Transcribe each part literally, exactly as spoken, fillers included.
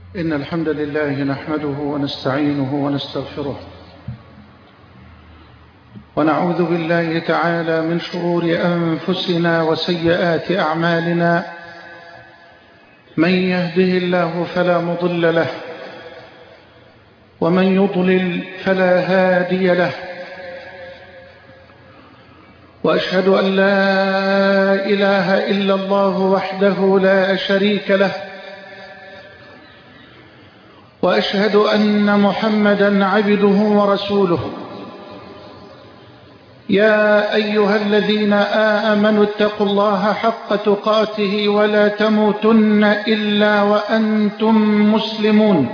إن الحمد لله نحمده ونستعينه ونستغفره ونعوذ بالله تعالى من شرور أنفسنا وسيئات أعمالنا. من يهده الله فلا مضل له ومن يضلل فلا هادي له، وأشهد أن لا إله إلا الله وحده لا شريك له، وأشهد أن محمدا عبده ورسوله. يا أيها الذين آمنوا اتقوا الله حق تقاته ولا تموتن إلا وأنتم مسلمون.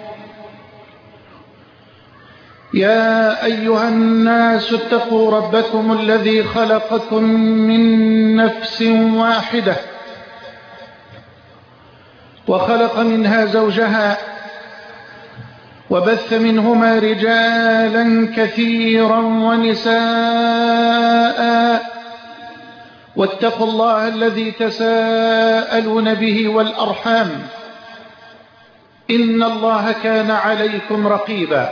يا أيها الناس اتقوا ربكم الذي خلقكم من نفس واحدة وخلق منها زوجها وبث منهما رجالا كثيرا ونساء، واتقوا الله الذي تساءلون به والأرحام إن الله كان عليكم رقيبا.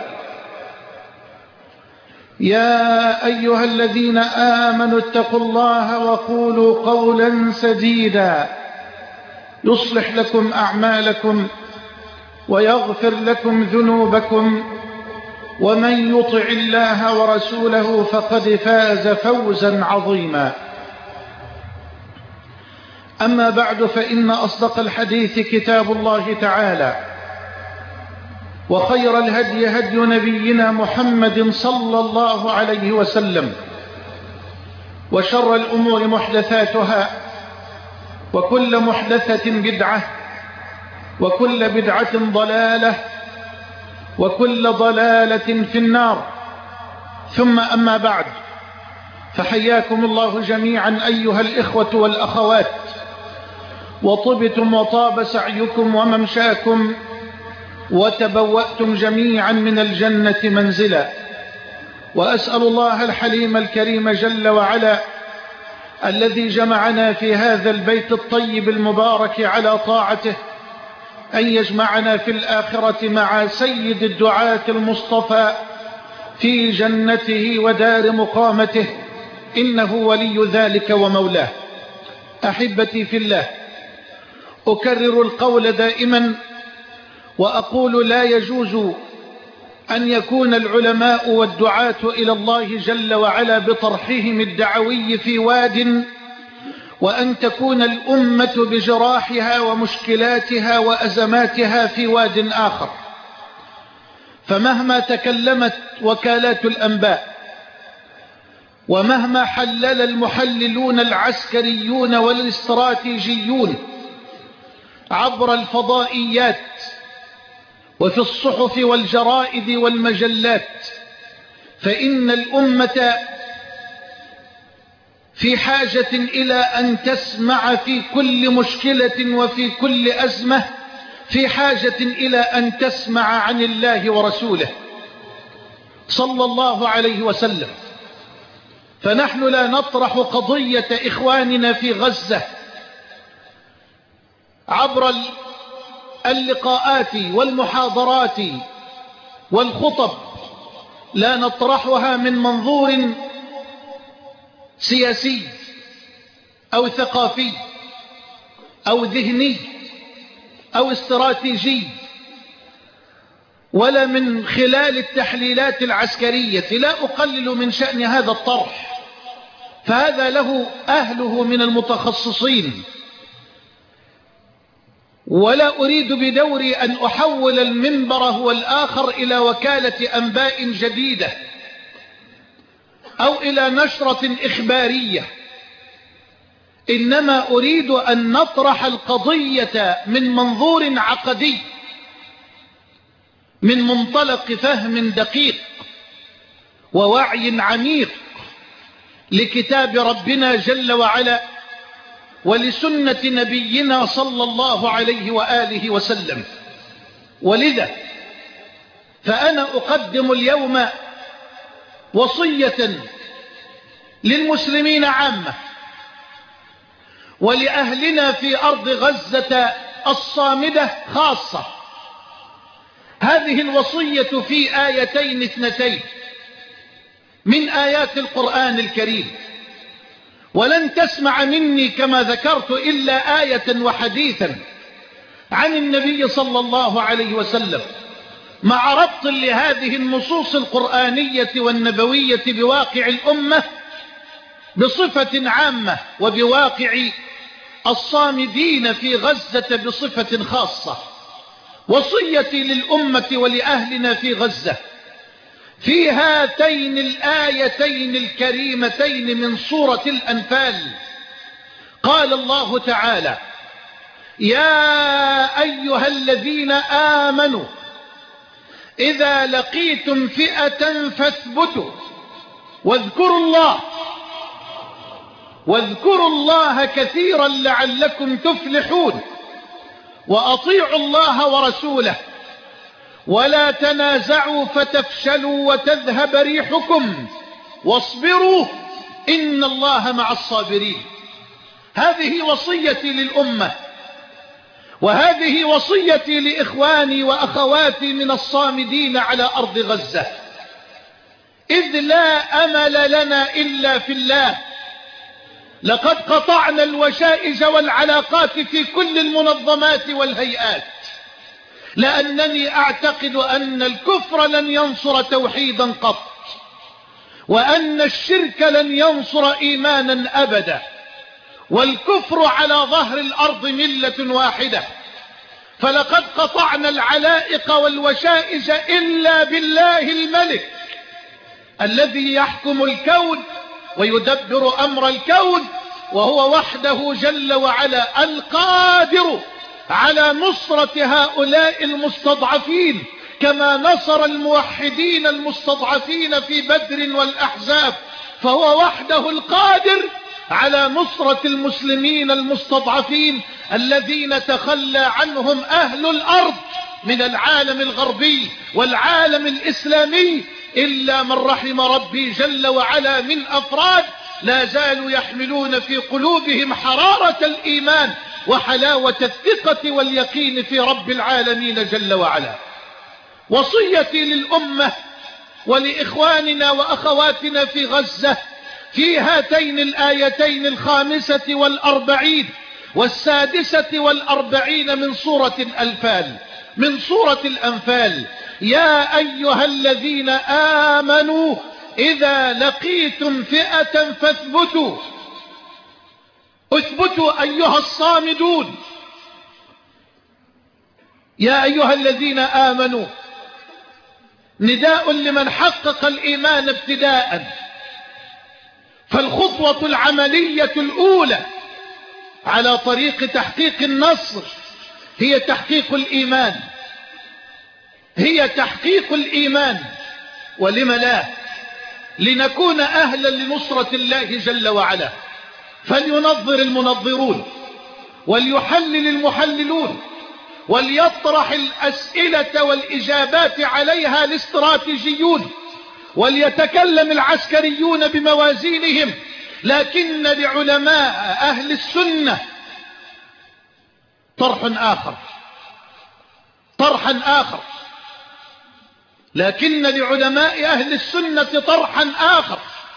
يا أيها الذين آمنوا اتقوا الله وقولوا قولا سديدا يصلح لكم أعمالكم ويغفر لكم ذنوبكم، ومن يطع الله ورسوله فقد فاز فوزا عظيما. أما بعد، فإن أصدق الحديث كتاب الله تعالى، وخير الهدي هدي نبينا محمد صلى الله عليه وسلم، وشر الأمور محدثاتها، وكل محدثة بدعة، وكل بدعة ضلالة، وكل ضلالة في النار. ثم أما بعد، فحياكم الله جميعا أيها الإخوة والأخوات، وطبتم وطاب سعيكم وممشاكم، وتبوأتم جميعا من الجنة منزلا. وأسأل الله الحليم الكريم جل وعلا الذي جمعنا في هذا البيت الطيب المبارك على طاعته أن يجمعنا في الآخرة مع سيد الدعاة المصطفى في جنته ودار مقامته، إنه ولي ذلك ومولاه. أحبتي في الله، أكرر القول دائما وأقول: لا يجوز أن يكون العلماء والدعاة إلى الله جل وعلا بطرحهم الدعوي في واد، وأن تكون الأمة بجراحها ومشكلاتها وأزماتها في واد آخر. فمهما تكلمت وكالات الأنباء، ومهما حلل المحللون العسكريون والاستراتيجيون عبر الفضائيات وفي الصحف والجرائد والمجلات، فإن الأمة في حاجة إلى أن تسمع في كل مشكلة وفي كل أزمة، في حاجة إلى أن تسمع عن الله ورسوله صلى الله عليه وسلم. فنحن لا نطرح قضية إخواننا في غزة عبر اللقاءات والمحاضرات والخطب، لا نطرحها من منظور سياسي أو ثقافي أو ذهني أو استراتيجي، ولا من خلال التحليلات العسكرية. لا أقلل من شأن هذا الطرح، فهذا له أهله من المتخصصين، ولا أريد بدوري أن أحول المنبر هو الآخر إلى وكالة أنباء جديدة أو إلى نشرة إخبارية، إنما أريد أن نطرح القضية من منظور عقدي، من منطلق فهم دقيق ووعي عميق لكتاب ربنا جل وعلا ولسنة نبينا صلى الله عليه وآله وسلم. ولذا فأنا أقدم اليوم وصية للمسلمين عامة، ولأهلنا في أرض غزة الصامدة خاصة، هذه الوصية في آيتين اثنتين من آيات القرآن الكريم، ولن تسمع مني كما ذكرت إلا آية وحديثا عن النبي صلى الله عليه وسلم، مع ربط لهذه النصوص القرآنية والنبوية بواقع الأمة بصفة عامة، وبواقع الصامدين في غزة بصفة خاصة. وصيتي للأمة ولأهلنا في غزة في هاتين الآيتين الكريمتين من سورة الأنفال. قال الله تعالى: يا أيها الذين آمنوا إذا لقيتم فئة فاثبتوا واذكروا الله واذكروا الله كثيرا لعلكم تفلحون، وأطيعوا الله ورسوله ولا تنازعوا فتفشلوا وتذهب ريحكم واصبروا إن الله مع الصابرين. هذه وصيتي للأمة، وهذه وصيتي لإخواني وأخواتي من الصامدين على أرض غزة، إذ لا أمل لنا إلا في الله. لقد قطعنا الوشائج والعلاقات في كل المنظمات والهيئات، لأنني أعتقد أن الكفر لن ينصر توحيدا قط، وأن الشرك لن ينصر إيمانا أبدا، والكفر على ظهر الأرض ملة واحدة. فلقد قطعنا العلائق والوشائج إلا بالله الملك الذي يحكم الكون ويدبر أمر الكون، وهو وحده جل وعلا القادر على نصرة هؤلاء المستضعفين، كما نصر الموحدين المستضعفين في بدر والأحزاب، فهو وحده القادر على نصرة المسلمين المستضعفين الذين تخلى عنهم أهل الأرض من العالم الغربي والعالم الإسلامي، إلا من رحم ربي جل وعلا من أفراد لا زالوا يحملون في قلوبهم حرارة الإيمان وحلاوة الثقة واليقين في رب العالمين جل وعلا. وصيتي للأمة ولإخواننا وأخواتنا في غزة في هاتين الآيتين الخامسة والأربعين والسادسة والأربعين من سورة الأنفال من سورة الأنفال: يا أيها الذين آمنوا إذا لقيتم فئة فاثبتوا. اثبتوا أيها الصامدون. يا أيها الذين آمنوا نداء لمن حقق الإيمان ابتداء، فالخطوة العملية الأولى على طريق تحقيق النصر هي تحقيق الإيمان، هي تحقيق الإيمان. ولم لا؟ لنكون أهلا لنصرة الله جل وعلا. فلينظر المنظرون، وليحلل المحللون، وليطرح الأسئلة والإجابات عليها الاستراتيجيون، وليتكلم العسكريون بموازينهم، لكن لعلماء أهل السنة طرح آخر طرحا آخر لكن لعلماء أهل السنة طرحا آخر.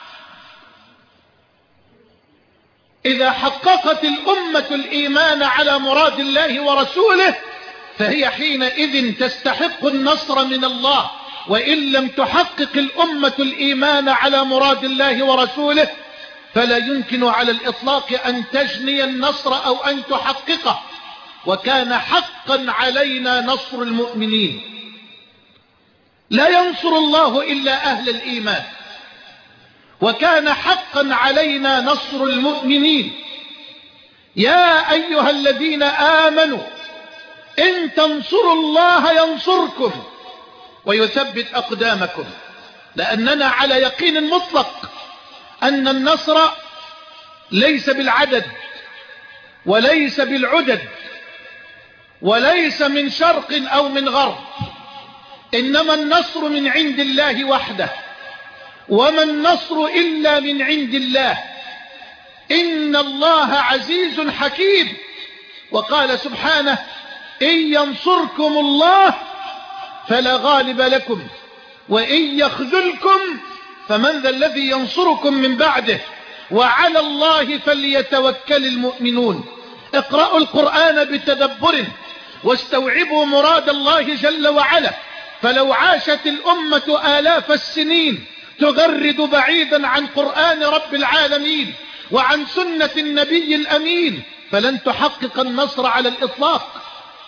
إذا حققت الأمة الإيمان على مراد الله ورسوله فهي حينئذ تستحق النصر من الله، وإن لم تحقق الأمة الإيمان على مراد الله ورسوله فلا يمكن على الإطلاق أن تجني النصر أو أن تحققه. وكان حقا علينا نصر المؤمنين، لا ينصر الله إلا أهل الإيمان، وكان حقا علينا نصر المؤمنين. يا أيها الذين آمنوا إن تنصروا الله ينصركم ويثبت أقدامكم، لأننا على يقين مطلق أن النصر ليس بالعدد وليس بالعدد وليس من شرق أو من غرب، إنما النصر من عند الله وحده، وما النصر إلا من عند الله. إن الله عزيز حكيم. وقال سبحانه: إن ينصركم الله فلا غالب لكم وإن يخذلكم فمن ذا الذي ينصركم من بعده وعلى الله فليتوكل المؤمنون. اقرأوا القرآن بتدبر واستوعبوا مراد الله جل وعلا. فلو عاشت الأمة آلاف السنين تغرد بعيدا عن قرآن رب العالمين وعن سنة النبي الأمين فلن تحقق النصر على الإطلاق.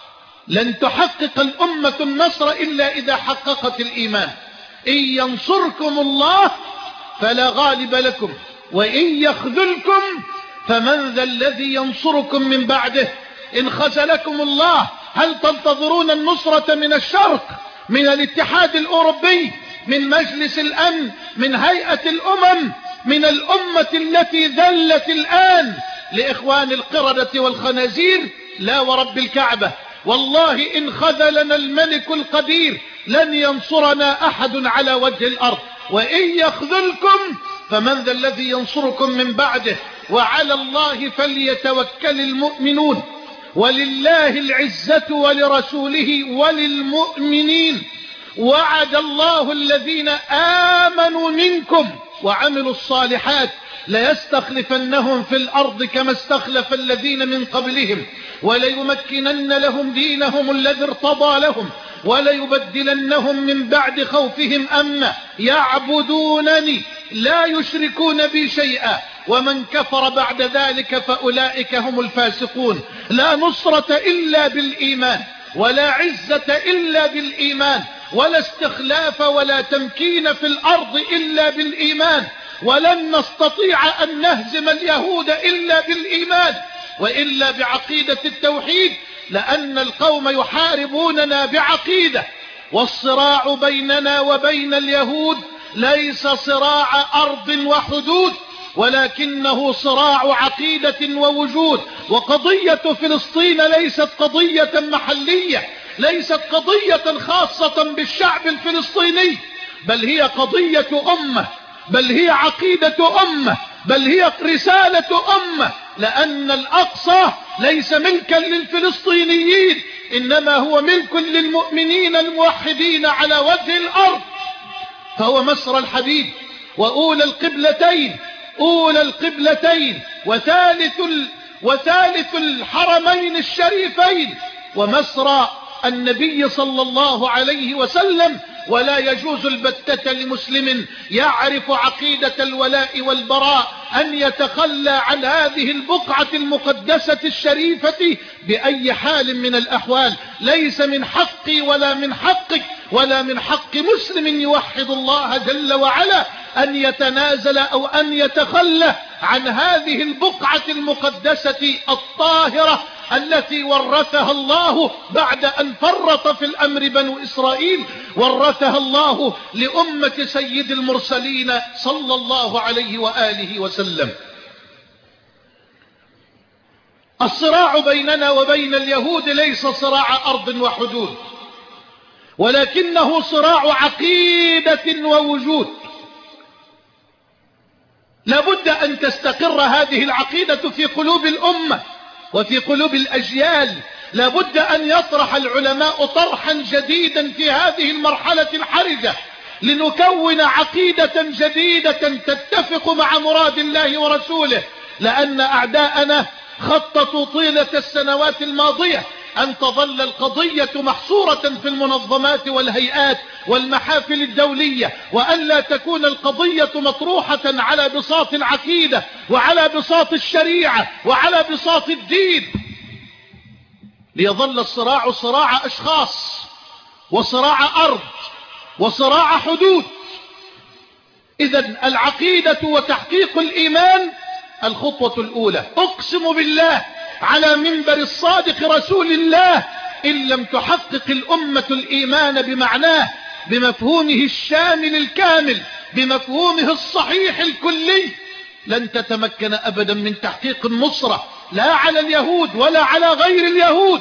لن تحقق الأمة النصر إلا إذا حققت الإيمان. إن ينصركم الله فلا غالب لكم وإن يخذلكم فمن ذا الذي ينصركم من بعده. إن خذلكم الله هل تنتظرون النصرة من الشرق، من الاتحاد الأوروبي، من مجلس الأمن، من هيئة الأمم، من الأمة التي ذلت الآن لإخوان القردة والخنازير؟ لا ورب الكعبة، والله إن خذلنا الملك القدير لن ينصرنا أحد على وجه الأرض. وإن يخذلكم فمن ذا الذي ينصركم من بعده وعلى الله فليتوكل المؤمنون. ولله العزة ولرسوله وللمؤمنين. وعد الله الذين آمنوا منكم وعملوا الصالحات ليستخلفنهم في الأرض كما استخلف الذين من قبلهم وليمكنن لهم دينهم الذي ارتضى لهم وليبدلنهم من بعد خوفهم أمنا يعبدونني لا يشركون بي شيئا ومن كفر بعد ذلك فأولئك هم الفاسقون. لا نصرة إلا بالإيمان ولا عزة إلا بالإيمان ولا استخلاف ولا تمكين في الأرض إلا بالإيمان. ولن نستطيع أن نهزم اليهود إلا بالإيمان وإلا بعقيدة التوحيد، لأن القوم يحاربوننا بعقيدة. والصراع بيننا وبين اليهود ليس صراع أرض وحدود ولكنه صراع عقيدة ووجود. وقضية فلسطين ليست قضية محلية، ليست قضية خاصة بالشعب الفلسطيني، بل هي قضية أمة، بل هي عقيدة أمة، بل هي رسالة أمة. لأن الأقصى ليس ملكا للفلسطينيين، إنما هو ملك للمؤمنين الموحدين على وجه الأرض. فهو مسرى الحبيب وأولى القبلتين، أولى القبلتين وثالث, ال... وثالث الحرمين الشريفين ومسرى النبي صلى الله عليه وسلم. ولا يجوز البتة لمسلم يعرف عقيدة الولاء والبراء أن يتخلى عن هذه البقعة المقدسة الشريفة بأي حال من الأحوال. ليس من حقي ولا من حقك ولا من حق مسلم يوحد الله جل وعلا أن يتنازل أو أن يتخلى عن هذه البقعة المقدسة الطاهرة التي ورثها الله بعد أن فرط في الأمر بنو إسرائيل، ورثها الله لأمة سيد المرسلين صلى الله عليه وآله وسلم. الصراع بيننا وبين اليهود ليس صراع أرض وحدود، ولكنه صراع عقيدة ووجود. لابد أن تستقر هذه العقيدة في قلوب الأمة وفي قلوب الأجيال. لابد أن يطرح العلماء طرحا جديدا في هذه المرحلة الحرجة لنكون عقيدة جديدة تتفق مع مراد الله ورسوله. لأن أعداءنا خططوا طيلة السنوات الماضية أن تظل القضية محصورة في المنظمات والهيئات والمحافل الدولية، وأن لا تكون القضية مطروحة على بساط العقيدة وعلى بساط الشريعة وعلى بساط الدين، ليظل الصراع صراع أشخاص وصراع أرض وصراع حدود. إذن العقيدة وتحقيق الإيمان الخطوة الأولى. أقسم بالله على منبر الصادق رسول الله إن لم تحقق الأمة الإيمان بمعناه، بمفهومه الشامل الكامل، بمفهومه الصحيح الكلي، لن تتمكن أبدا من تحقيق النصرة لا على اليهود ولا على غير اليهود.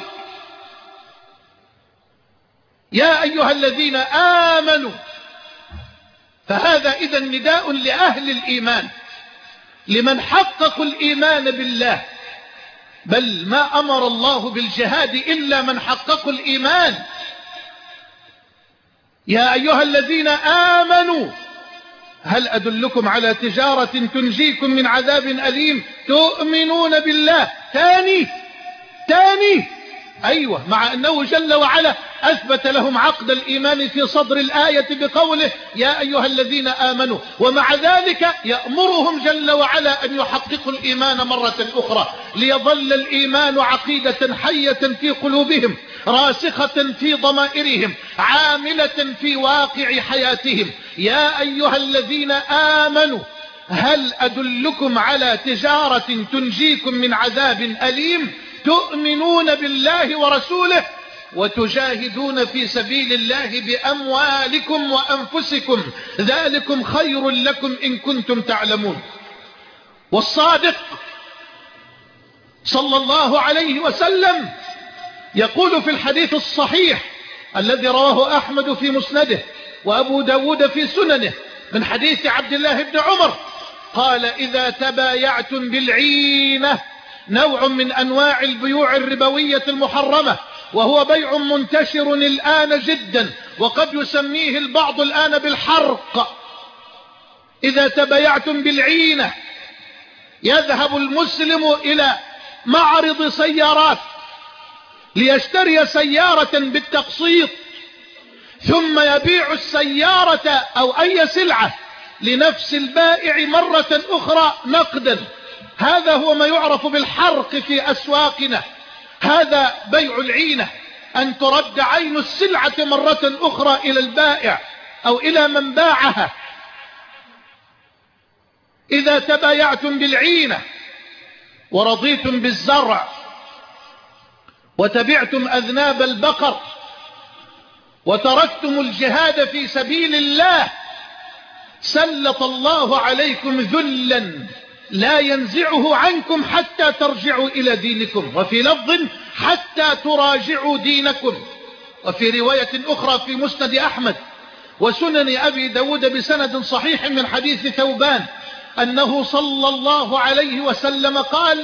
يا أيها الذين آمنوا، فهذا إذا نداء لأهل الإيمان، لمن حققوا الإيمان بالله. بل ما أمر الله بالجهاد إلا من حققوا الإيمان. يا أيها الذين آمنوا هل أدلكم على تجارة تنجيكم من عذاب أليم تؤمنون بالله. تاني تاني أيوة، مع أنه جل وعلا أثبت لهم عقد الإيمان في صدر الآية بقوله يا أيها الذين آمنوا، ومع ذلك يأمرهم جل وعلا أن يحققوا الإيمان مرة أخرى ليظل الإيمان عقيدة حية في قلوبهم راسخة في ضمائرهم عاملة في واقع حياتهم. يا أيها الذين آمنوا هل أدلكم على تجارة تنجيكم من عذاب أليم تؤمنون بالله ورسوله وتجاهدون في سبيل الله بأموالكم وأنفسكم ذلكم خير لكم إن كنتم تعلمون. والصادق صلى الله عليه وسلم يقول في الحديث الصحيح الذي رواه أحمد في مسنده وأبو داود في سننه من حديث عبد الله بن عمر قال إذا تبايعتم بالعينة، نوع من أنواع البيوع الربوية المحرمة، وهو بيع منتشر الآن جدا وقد يسميه البعض الآن بالحرق. إذا تبايعتم بالعينة، يذهب المسلم إلى معرض سيارات ليشتري سيارة بالتقسيط ثم يبيع السيارة أو أي سلعة لنفس البائع مرة أخرى نقدا. هذا هو ما يعرف بالحرق في أسواقنا، هذا بيع العينة، أن ترد عين السلعة مرة أخرى إلى البائع أو إلى من باعها. إذا تبايعتم بالعينة ورضيتم بالزرع وتبعتم أذناب البقر وتركتم الجهاد في سبيل الله سلط الله عليكم ذلا لا ينزعه عنكم حتى ترجعوا إلى دينكم، وفي لفظ حتى تراجعوا دينكم. وفي رواية أخرى في مسند أحمد وسنن أبي داود بسند صحيح من حديث ثوبان أنه صلى الله عليه وسلم قال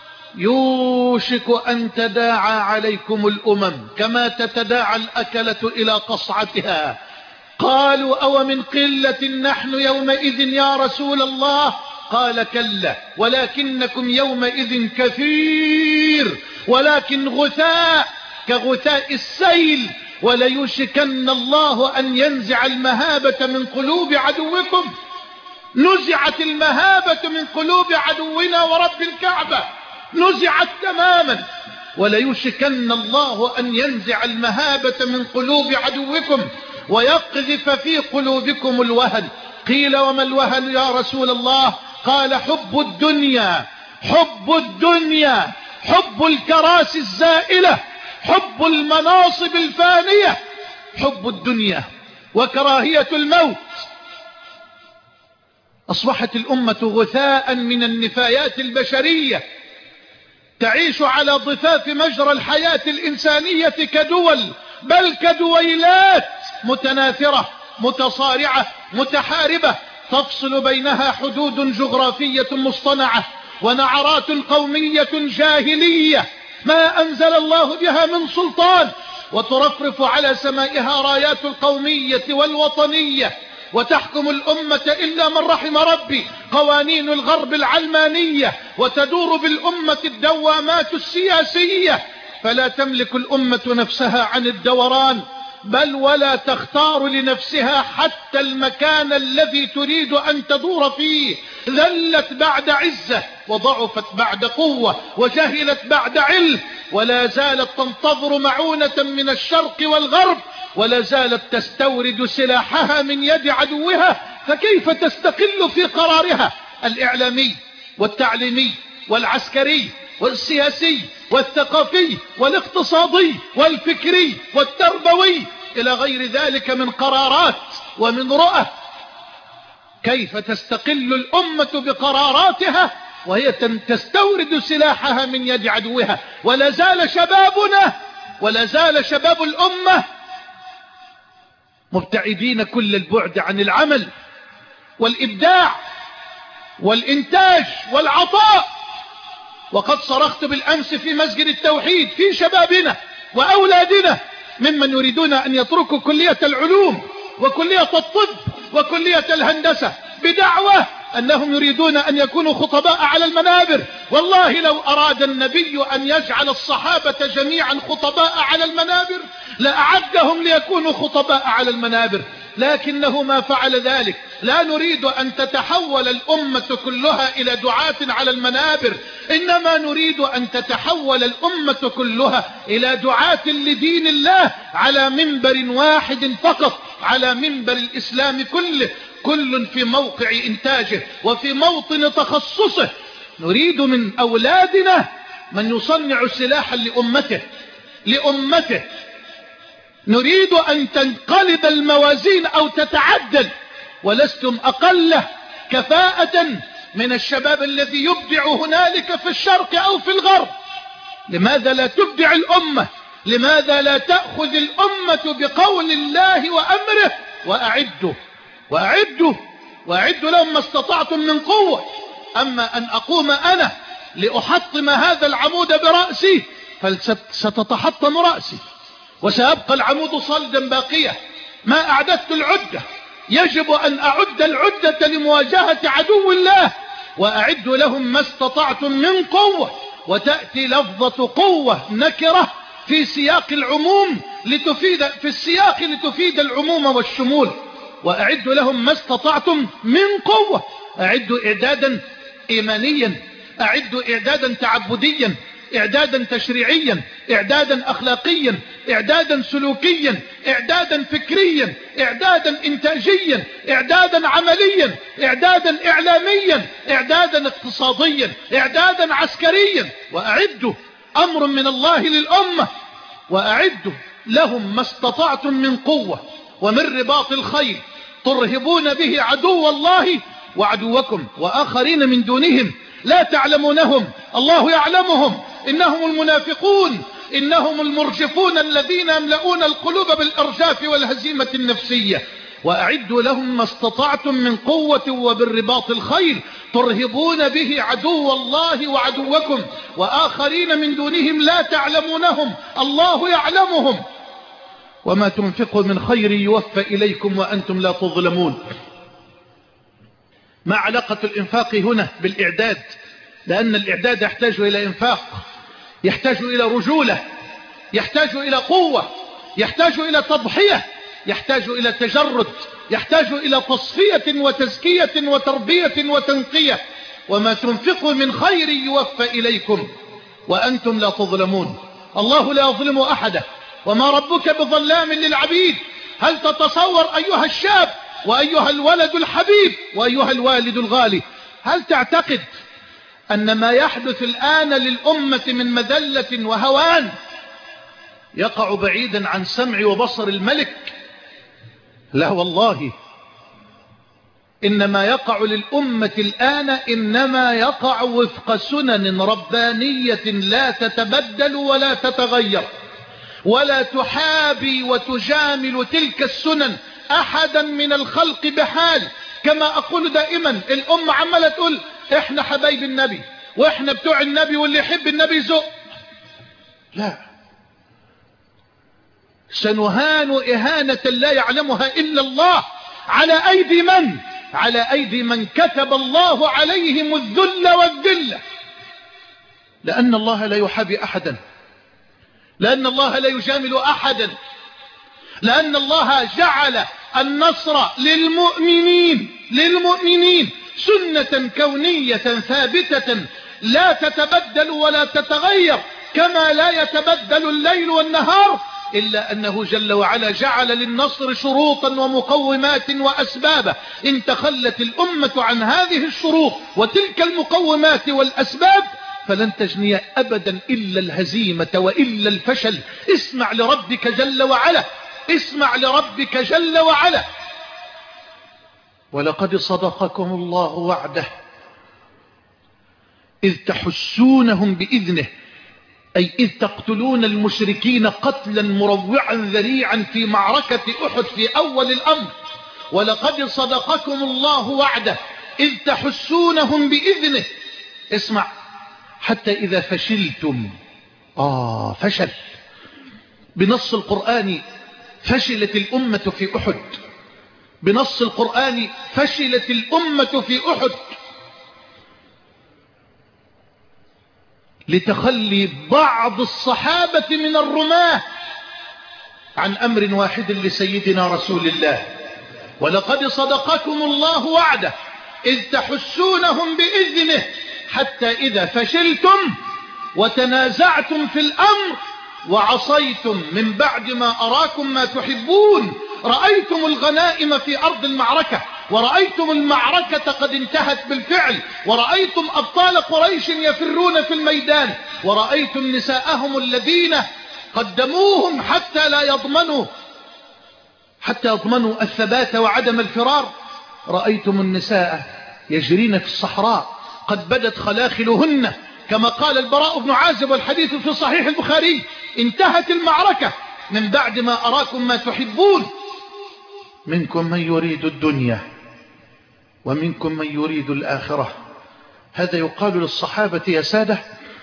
يوشك أن تداعى عليكم الأمم كما تتداعى الأكلة إلى قصعتها. قالوا أو من قلة نحن يومئذ يا رسول الله؟ قال كلا ولكنكم يومئذ كثير ولكن غثاء كغثاء السيل، وليوشكن الله أن ينزع المهابة من قلوب عدوكم. نزعت المهابة من قلوب عدونا ورب الكعبة، نزعت تماما. وليوشكن الله أن ينزع المهابة من قلوب عدوكم ويقذف في قلوبكم الوهن. قيل وما الوهن يا رسول الله؟ قال حب الدنيا، حب الدنيا، حب الكراسي الزائلة، حب المناصب الفانية، حب الدنيا وكراهية الموت. أصبحت الأمة غثاء من النفايات البشرية تعيش على ضفاف مجرى الحياة الإنسانية كدول بل كدويلات متناثرة متصارعة متحاربة تفصل بينها حدود جغرافية مصطنعة ونعرات قومية جاهلية ما أنزل الله بها من سلطان، وترفرف على سمائها رايات القومية والوطنية، وتحكم الأمة إلا من رحم ربي قوانين الغرب العلمانية، وتدور بالأمة الدوامات السياسية، فلا تملك الأمة نفسها عن الدوران بل ولا تختار لنفسها حتى المكان الذي تريد أن تدور فيه. ذلت بعد عزة وضعفت بعد قوة وجهلت بعد علم، ولا زالت تنتظر معونة من الشرق والغرب، ولا زالت تستورد سلاحها من يد عدوها. فكيف تستقل في قرارها الإعلامي والتعليمي والعسكري والسياسي والثقافي والاقتصادي والفكري والتربوي إلى غير ذلك من قرارات ومن رؤى؟ كيف تستقل الأمة بقراراتها وهي تستورد سلاحها من يد عدوها؟ ولا زال شبابنا ولا زال شباب الأمة مبتعدين كل البعد عن العمل والإبداع والإنتاج والعطاء. وقد صرخت بالأمس في مسجد التوحيد في شبابنا وأولادنا ممن يريدون أن يتركوا كلية العلوم وكلية الطب وكلية الهندسة بدعوة أنهم يريدون أن يكونوا خطباء على المنابر. والله لو أراد النبي أن يجعل الصحابة جميعا خطباء على المنابر لأعدهم ليكونوا خطباء على المنابر، لكنه ما فعل ذلك. لا نريد أن تتحول الأمة كلها إلى دعاة على المنابر، إنما نريد أن تتحول الأمة كلها إلى دعاة لدين الله على منبر واحد فقط، على منبر الإسلام كله، كل في موقع إنتاجه وفي موطن تخصصه. نريد من أولادنا من يصنع سلاحا لأمته لأمته نريد أن تنقلب الموازين أو تتعدل، ولستم أقل كفاءة من الشباب الذي يبدع هنالك في الشرق أو في الغرب. لماذا لا تبدع الأمة؟ لماذا لا تأخذ الأمة بقول الله وأمره؟ وأعدوا وأعدوا وأعدوا لهم ما استطعتم من قوة. أما أن أقوم أنا لأحطم هذا العمود برأسي فستتحطم رأسي وسيبقى العمود صلدا باقية. ما أعددت العدة، يجب أن أعد العدة لمواجهة عدو الله. وأعدوا لهم ما استطعتم من قوة، وتأتي لفظة قوة نكرة في سياق العموم لتفيد في السياق لتفيد العموم والشمول. وأعدوا لهم ما استطعتم من قوة. أعدوا إعدادا إيمانيا، أعدوا إعدادا تعبديا، إعدادا تشريعيا، إعدادا أخلاقيا، إعدادا سلوكيا، إعدادا فكريا، إعدادا إنتاجيا، إعدادا عمليا، إعدادا إعلاميا، إعدادا اقتصاديا، إعدادا عسكريا. وأعدوا أمر من الله للأمة. وأعدوا لهم ما استطعتم من قوة ومن رباط الخيل ترهبون به عدو الله وعدوكم وآخرين من دونهم لا تعلمونهم الله يعلمهم، إنهم المنافقون، إنهم المرجفون الذين يملؤون القلوب بالإرجاف والهزيمة النفسية. وأعدوا لهم ما استطعتم من قوة وبالرباط الخيل ترهبون به عدو الله وعدوكم وآخرين من دونهم لا تعلمونهم الله يعلمهم. وما تنفقوا من خير يوفى إليكم وأنتم لا تظلمون. ما علاقة الإنفاق هنا بالإعداد؟ لأن الإعداد يحتاج إلى إنفاق، يحتاج إلى رجولة، يحتاج إلى قوة، يحتاج إلى تضحية، يحتاج إلى تجرد، يحتاج إلى تصفية وتزكية وتربية وتنقية. وما تنفقوا من خير يوفى إليكم وأنتم لا تظلمون. الله لا يظلم أحدا، وما ربك بظلام للعبيد. هل تتصور أيها الشاب وأيها الولد الحبيب وأيها الوالد الغالي، هل تعتقد أن ما يحدث الآن للأمة من مذلة وهوان يقع بعيدا عن سمع وبصر الملك؟ لا والله، إنما يقع للأمة الآن إنما يقع وفق سنن ربانية لا تتبدل ولا تتغير ولا تحابي وتجامل تلك السنن أحدا من الخلق بحال. كما أقول دائما، الأمة عمالة تقول إحنا حبايب النبي وإحنا بتوع النبي واللي يحب النبي زق. لا، سنهان إهانة لا يعلمها إلا الله على أيدي من؟ على أيدي من كتب الله عليهم الذل والذلة. لأن الله لا يحابي أحدا، لأن الله لا يجامل أحدا، لأن الله جعل النصر للمؤمنين للمؤمنين سنة كونية ثابتة لا تتبدل ولا تتغير، كما لا يتبدل الليل والنهار، إلا أنه جل وعلا جعل للنصر شروطا ومقومات وأسبابا. إن تخلت الأمة عن هذه الشروط وتلك المقومات والأسباب فلن تجني أبدا إلا الهزيمة وإلا الفشل. اسمع لربك جل وعلا، اسمع لربك جل وعلا. ولقد صدقكم الله وعده إذ تحسونهم بإذنه، أي إذ تقتلون المشركين قتلا مروعا ذريعا في معركة أحد في أول الأمر. ولقد صدقكم الله وعده إذ تحسونهم بإذنه. اسمع، حتى إذا فشلتم، آه فشل بنص القرآن، فشلت الأمة في أحد بنص القرآن فشلت الأمة في أحد لتخلي بعض الصحابة من الرماة عن أمر واحد لسيدنا رسول الله: ولقد صدقكم الله وعده إذ تحسونهم بإذنه حتى إذا فشلتم وتنازعتم في الأمر وعصيتم من بعد ما أراكم ما تحبون رأيتم الغنائم في أرض المعركة ورأيتم المعركة قد انتهت بالفعل ورأيتم أبطال قريش يفرون في الميدان ورأيتم نساءهم الذين قدموهم حتى لا يضمنوا حتى يضمنوا الثبات وعدم الفرار. رأيتم النساء يجرين في الصحراء قد بدت خلاخلهن كما قال البراء بن عازب والحديث في صحيح البخاري: انتهت المعركة من بعد ما أراكم ما تحبون، منكم من يريد الدنيا ومنكم من يريد الآخرة. هذا يقال للصحابة يا سادة.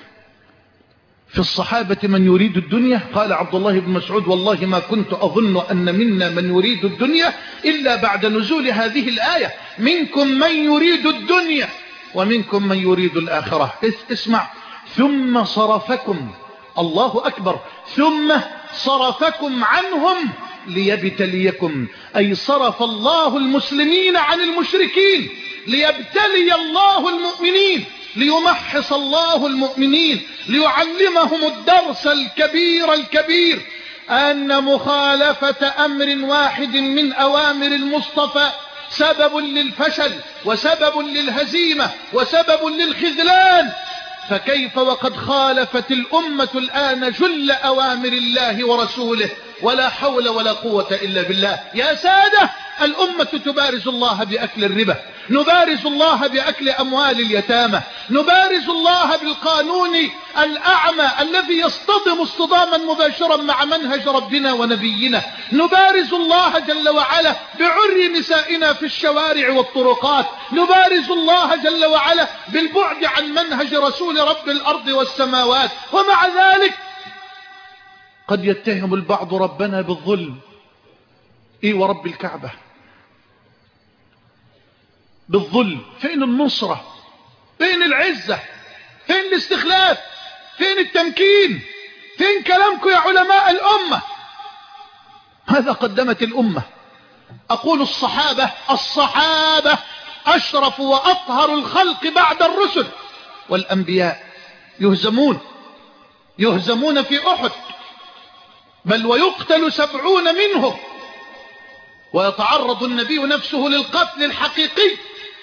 في الصحابة من يريد الدنيا؟ قال عبد الله بن مسعود: والله ما كنت أظن أن منا من يريد الدنيا إلا بعد نزول هذه الآية: منكم من يريد الدنيا ومنكم من يريد الآخرة. اسمع: ثم صرفكم، الله أكبر، ثم صرفكم عنهم ليبتليكم، أي صرف الله المسلمين عن المشركين ليبتلي الله المؤمنين، ليمحص الله المؤمنين، ليعلمهم الدرس الكبير الكبير أن مخالفة أمر واحد من أوامر المصطفى سبب للفشل وسبب للهزيمة وسبب للخذلان. فكيف وقد خالفت الأمة الآن جل أوامر الله ورسوله ولا حول ولا قوة إلا بالله. يا سادة، الأمة تبارز الله بأكل الربا، نبارز الله بأكل أموال اليتامى، نبارز الله بالقانون الأعمى الذي يصطدم اصطداما مباشرا مع منهج ربنا ونبينا، نبارز الله جل وعلا بعري نسائنا في الشوارع والطرقات، نبارز الله جل وعلا بالبعد عن منهج رسول رب الأرض والسماوات. ومع ذلك قد يتهم البعض ربنا بالظلم. ايه ورب الكعبة بالظلم؟ فين النصرة؟ فين العزة؟ فين الاستخلاف؟ فين التمكين؟ فين كلامكم يا علماء الأمة؟ هذا قدمت الأمة. أقول الصحابة الصحابة أشرف وأطهر الخلق بعد الرسل والأنبياء يهزمون يهزمون في أحد، بل ويقتل سبعون منهم، ويتعرض النبي نفسه للقتل الحقيقي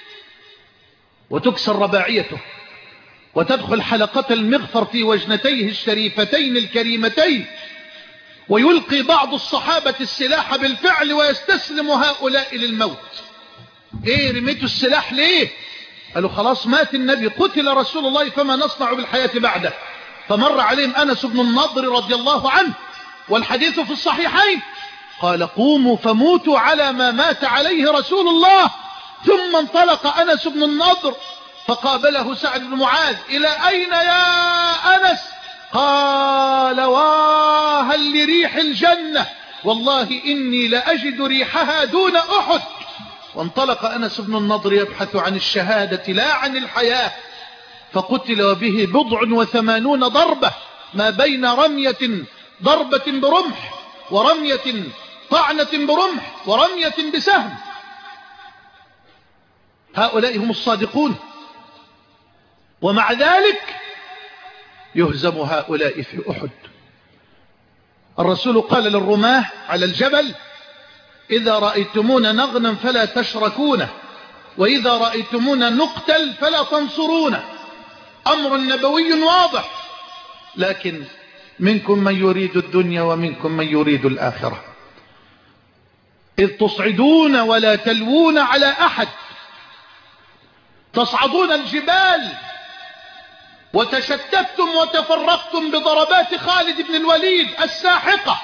وتكسر رباعيته وتدخل حلقة المغفر في وجنتيه الشريفتين الكريمتين، ويلقي بعض الصحابة السلاح بالفعل ويستسلم هؤلاء للموت. ايه رميتوا السلاح ليه؟ قالوا خلاص مات النبي، قتل رسول الله، فما نصنع بالحياة بعده؟ فمر عليهم أنس بن النضر رضي الله عنه والحديث في الصحيحين، قال قوموا فموتوا على ما مات عليه رسول الله. ثم انطلق أنس بن النضر فقابله سعد بن معاذ: إلى أين يا أنس؟ قال واها لريح الجنة، والله إني لأجد ريحها دون أحد. وانطلق أنس بن النضر يبحث عن الشهادة لا عن الحياة، فقتل وبه بضع وثمانون ضربة، ما بين رمية ضربة برمح ورمية طعنة برمح ورمية بسهم. هؤلاء هم الصادقون، ومع ذلك يهزم هؤلاء في أحد. الرسول قال للرماة على الجبل: إذا رأيتمونا نغنم فلا تشركونه، وإذا رأيتمونا نقتل فلا تنصرونه. أمر نبوي واضح. لكن منكم من يريد الدنيا ومنكم من يريد الآخرة، إذ تصعدون ولا تلوون على أحد، تصعدون الجبال وتشتتم وتفرقتم بضربات خالد بن الوليد الساحقة،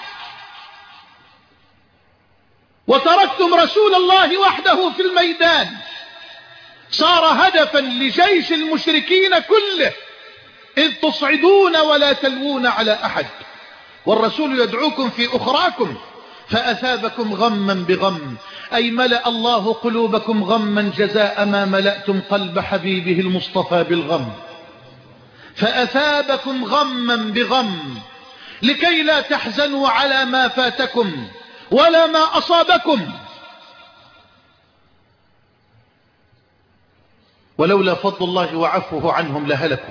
وتركتم رسول الله وحده في الميدان، صار هدفا لجيش المشركين كله. إذ تصعدون ولا تلوون على أحد، والرسول يدعوكم في أخراكم، فأثابكم غما بغم. أي ملأ الله قلوبكم غما جزاء ما ملأتم قلب حبيبه المصطفى بالغم، فأثابكم غما بغم لكي لا تحزنوا على ما فاتكم ولا ما أصابكم، ولولا فضل الله وعفوه عنهم لهلكوا،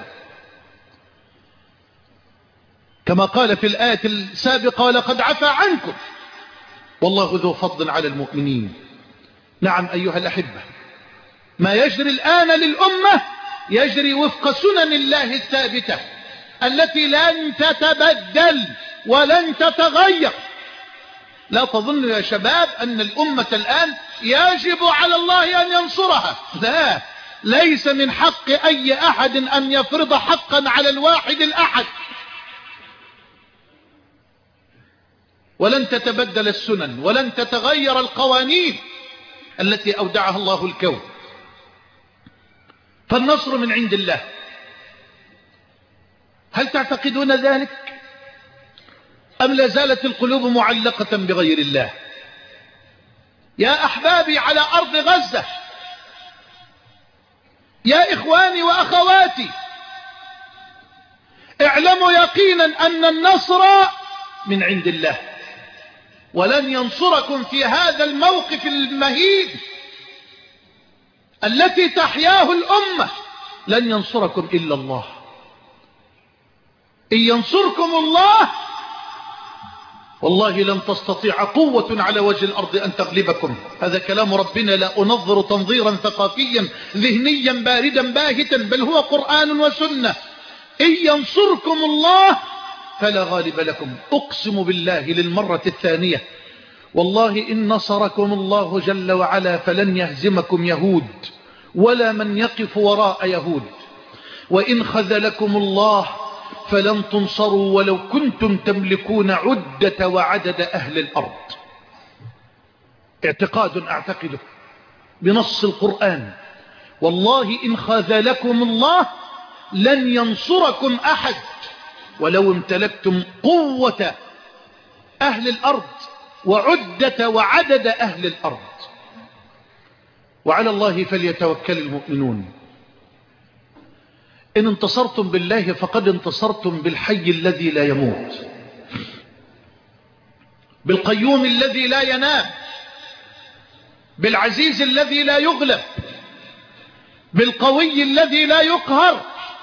كما قال في الآية السابقة ولقد عفا عنكم والله ذو فضل على المؤمنين. نعم أيها الأحبة، ما يجري الآن للأمة يجري وفق سنن الله الثابتة التي لن تتبدل ولن تتغير. لا تظن يا شباب أن الأمة الآن يجب على الله أن ينصرها، لا، ليس من حق أي أحد أن يفرض حقا على الواحد الأحد، ولن تتبدل السنن ولن تتغير القوانين التي أودعها الله الكون، فالنصر من عند الله. هل تعتقدون ذلك أم لا زالت القلوب معلقة بغير الله؟ يا أحبابي على أرض غزة، يا إخواني وأخواتي، اعلموا يقينا أن النصر من عند الله، ولن ينصركم في هذا الموقف المهين التي تحياه الأمة، لن ينصركم إلا الله. إن ينصركم الله والله لن تستطيع قوة على وجه الأرض أن تغلبكم. هذا كلام ربنا، لا أنظر تنظيرا ثقافيا ذهنيا باردا باهتا، بل هو قرآن وسنة. إن ينصركم الله فلا غالب لكم. أقسم بالله للمرة الثانية، والله إن نصركم الله جل وعلا فلن يهزمكم يهود ولا من يقف وراء يهود، وإن خذلكم الله فلن تنصروا ولو كنتم تملكون عدة وعدد أهل الأرض. اعتقاد أعتقده بنص القرآن، والله إن خذلكم الله لن ينصركم أحد ولو امتلكتم قوة أهل الأرض وعدة وعدد أهل الأرض. وعلى الله فليتوكل المؤمنون. إن انتصرتم بالله فقد انتصرتم بالحي الذي لا يموت، بالقيوم الذي لا ينام، بالعزيز الذي لا يغلب، بالقوي الذي لا يقهر.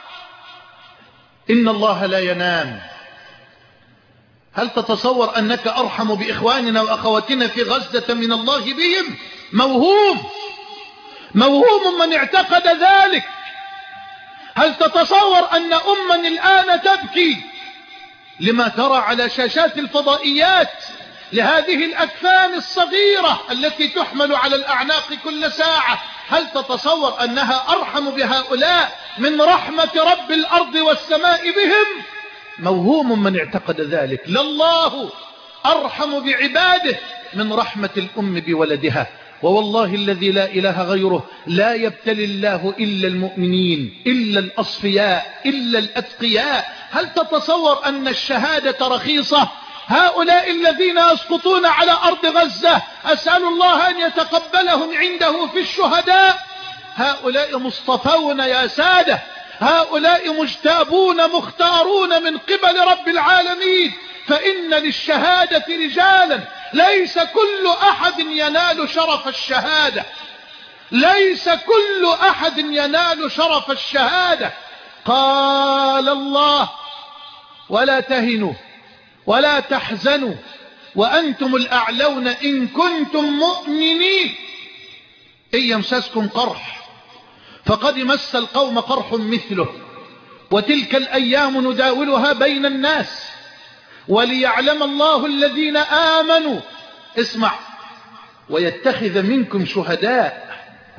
إن الله لا ينام. هل تتصور أنك أرحم بإخواننا وأخواتنا في غزة من الله بهم؟ موهوم، موهوم من اعتقد ذلك. هل تتصور أن أما الآن تبكي لما ترى على شاشات الفضائيات لهذه الأكفان الصغيرة التي تحمل على الأعناق كل ساعة؟ هل تتصور أنها أرحم بهؤلاء من رحمة رب الأرض والسماء بهم؟ موهوم من اعتقد ذلك. لله أرحم بعباده من رحمة الأم بولدها. ووالله الذي لا إله غيره لا يبتلي الله إلا المؤمنين، إلا الأصفياء، إلا الأتقياء. هل تتصور أن الشهادة رخيصة؟ هؤلاء الذين يسقطون على أرض غزة أسأل الله أن يتقبلهم عنده في الشهداء. هؤلاء مصطفون يا سادة، هؤلاء مجتابون مختارون من قبل رب العالمين. فإن للشهادة رجالا، ليس كل أحد ينال شرف الشهادة، ليس كل أحد ينال شرف الشهادة. قال الله: ولا تهنوا ولا تحزنوا وأنتم الأعلون إن كنتم مؤمنين. إن يمسسكم قرح فقد مس القوم قرح مثله، وتلك الأيام نداولها بين الناس وليعلم الله الذين آمنوا، اسمع، ويتخذ منكم شهداء.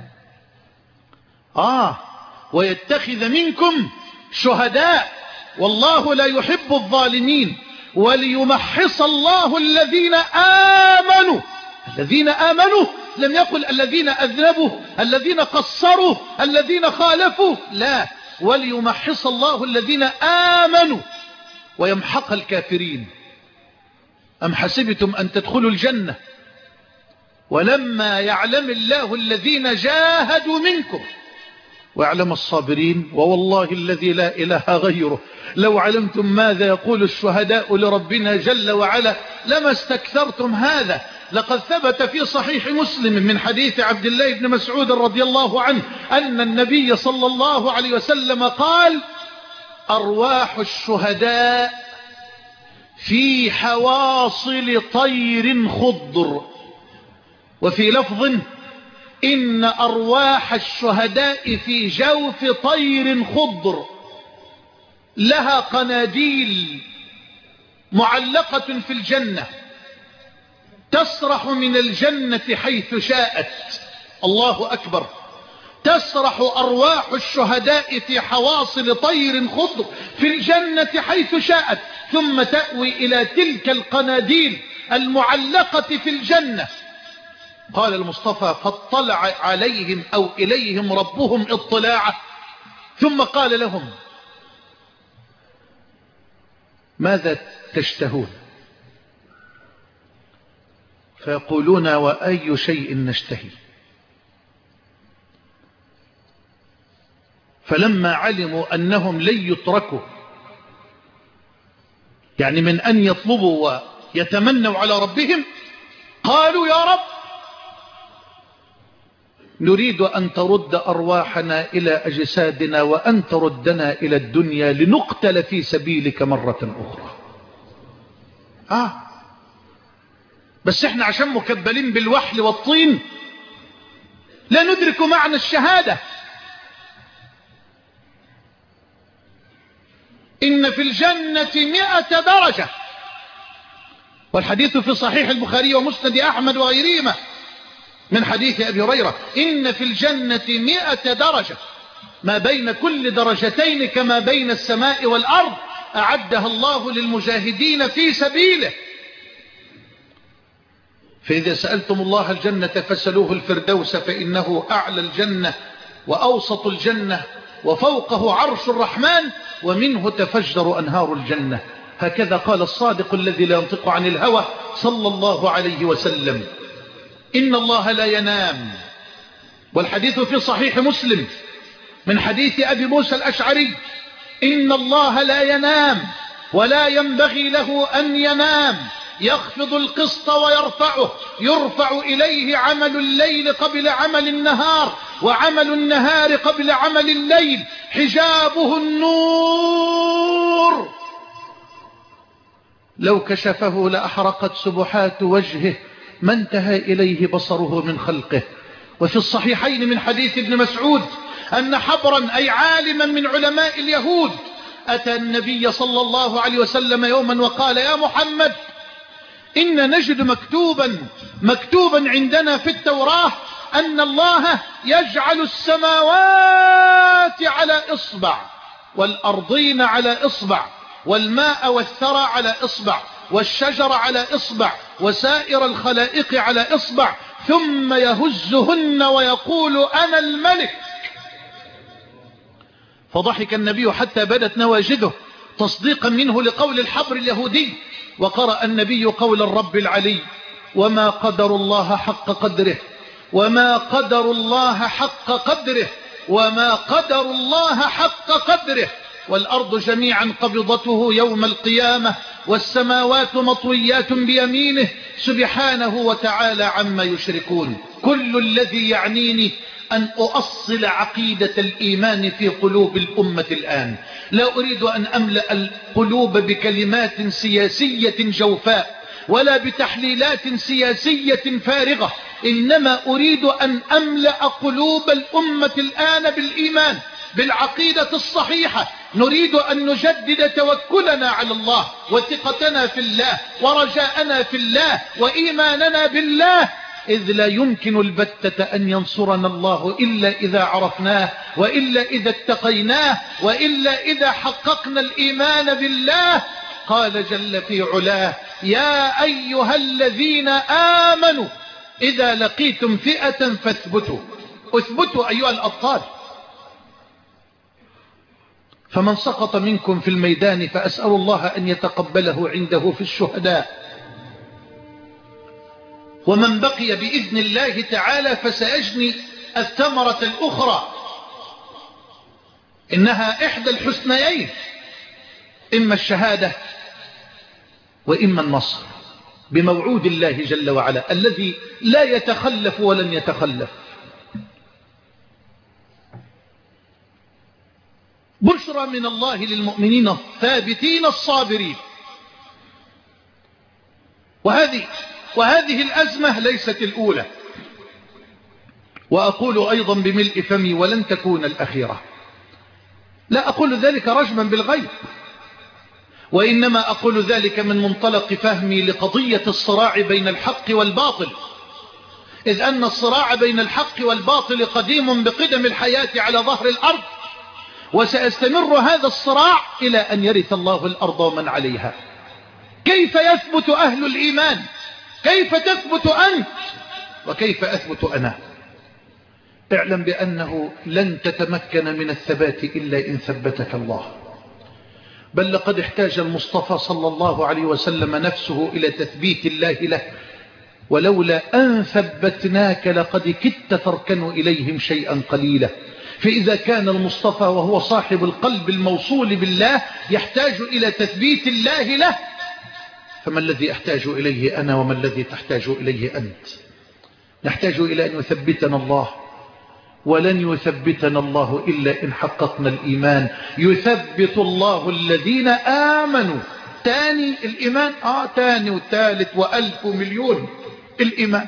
آه ويتخذ منكم شهداء، والله لا يحب الظالمين، وليمحص الله الذين آمنوا. الذين آمنوا لم يقل الذين أذنبوا، الذين قصروا، الذين خالفوا، لا، وليمحص الله الذين آمنوا ويمحق الكافرين. أم حسبتم أن تدخلوا الجنة ولما يعلم الله الذين جاهدوا منكم ويعلم الصابرين ووالله الذي لا إله غيره لو علمتم ماذا يقول الشهداء لربنا جل وعلا لما استكثرتم هذا. لقد ثبت في صحيح مسلم من حديث عبد الله بن مسعود رضي الله عنه أن النبي صلى الله عليه وسلم قال: أرواح الشهداء في حواصل طير خضر. وفي لفظ: إن أرواح الشهداء في جوف طير خضر لها قناديل معلقة في الجنة تسرح من الجنة حيث شاءت. الله أكبر. تسرح أرواح الشهداء في حواصل طير خضر في الجنة حيث شاءت، ثم تأوي إلى تلك القناديل المعلقة في الجنة. قال المصطفى: فاطلع عليهم أو إليهم ربهم اطلاعا، ثم قال لهم: ماذا تشتهون؟ فيقولون: وأي شيء نشتهي؟ فلما علموا أنهم لن يتركوا، يعني من أن يطلبوا ويتمنوا على ربهم، قالوا: يا رب، نريد أن ترد أرواحنا إلى أجسادنا وأن تردنا إلى الدنيا لنقتل في سبيلك مرة أخرى. آه بس احنا عشان مكبلين بالوحل والطين لا ندرك معنى الشهادة. إن في الجنة مئة درجة، والحديث في صحيح البخاري ومسند أحمد وغيرهما من حديث أبي هريرة: إن في الجنة مئة درجة، ما بين كل درجتين كما بين السماء والأرض، أعدها الله للمجاهدين في سبيله. فإذا سألتم الله الجنة فسألوه الفردوس، فإنه أعلى الجنة وأوسط الجنة وفوقه عرش الرحمن، ومنه تفجر أنهار الجنة. هكذا قال الصادق الذي لا ينطق عن الهوى صلى الله عليه وسلم: إن الله لا ينام. والحديث في صحيح مسلم من حديث أبي موسى الأشعري: إن الله لا ينام ولا ينبغي له أن ينام، يخفض القسط ويرفعه، يرفع إليه عمل الليل قبل عمل النهار، وعمل النهار قبل عمل الليل، حجابه النور، لو كشفه لأحرقت سبحات وجهه ما انتهى إليه بصره من خلقه. وفي الصحيحين من حديث ابن مسعود أن حبرا أي عالما من علماء اليهود أتى النبي صلى الله عليه وسلم يوما وقال: يا محمد، إن نجد مكتوبا مكتوبا عندنا في التوراة أن الله يجعل السماوات على إصبع، والأرضين على إصبع، والماء والثرى على إصبع، والشجر على إصبع، وسائر الخلائق على إصبع، ثم يهزهن ويقول: أنا الملك. فضحك النبي حتى بدت نواجذه تصديقا منه لقول الحبر اليهودي. وقرأ النبي قول الرب العلي: وما قدر الله حق قدره، وما قدر الله حق قدره، وما قدر الله حق قدره، والأرض جميعا قبضته يوم القيامة، والسماوات مطويات بيمينه سبحانه وتعالى عما يشركون. كل الذي يعنيني أن أؤصل عقيدة الإيمان في قلوب الأمة الآن. لا أريد أن أملأ القلوب بكلمات سياسية جوفاء ولا بتحليلات سياسية فارغة، إنما أريد أن أملأ قلوب الأمة الآن بالإيمان، بالعقيدة الصحيحة. نريد أن نجدد توكلنا على الله، وثقتنا في الله، ورجاءنا في الله، وإيماننا بالله، إذ لا يمكن البتة أن ينصرنا الله إلا إذا عرفناه، وإلا إذا اتقيناه، وإلا إذا حققنا الإيمان بالله. قال جل في علاه: يا أيها الذين آمنوا إذا لقيتم فئة فاثبتوا. اثبتوا أيها الأبطال. فمن سقط منكم في الميدان فأسأل الله أن يتقبله عنده في الشهداء. ومن بقي بإذن الله تعالى فسيجني الثمرة الأخرى، إنها إحدى الحسنيين، إما الشهادة وإما النصر، بموعود الله جل وعلا الذي لا يتخلف ولن يتخلف. بشرى من الله للمؤمنين الثابتين الصابرين. وهذه وهذه الأزمة ليست الأولى، وأقول أيضا بملء فمي ولن تكون الأخيرة. لا أقول ذلك رجما بالغيب، وإنما أقول ذلك من منطلق فهمي لقضية الصراع بين الحق والباطل، إذ أن الصراع بين الحق والباطل قديم بقدم الحياة على ظهر الأرض، وسيستمر هذا الصراع إلى أن يرث الله الأرض ومن عليها. كيف يثبت أهل الإيمان؟ كيف تثبت أنت؟ وكيف أثبت أنا؟ اعلم بأنه لن تتمكن من الثبات إلا إن ثبتك الله، بل لقد احتاج المصطفى صلى الله عليه وسلم نفسه إلى تثبيت الله له، ولولا أن ثبتناك لقد كدت تركن إليهم شيئا قليلا. فإذا كان المصطفى وهو صاحب القلب الموصول بالله يحتاج إلى تثبيت الله له، فما الذي أحتاج إليه أنا وما الذي تحتاج إليه أنت؟ نحتاج إلى أن يثبتنا الله، ولن يثبتنا الله إلا إن حققنا الإيمان. يثبت الله الذين آمنوا. تاني الإيمان، آه تاني والثالث وألف ومليون الإيمان.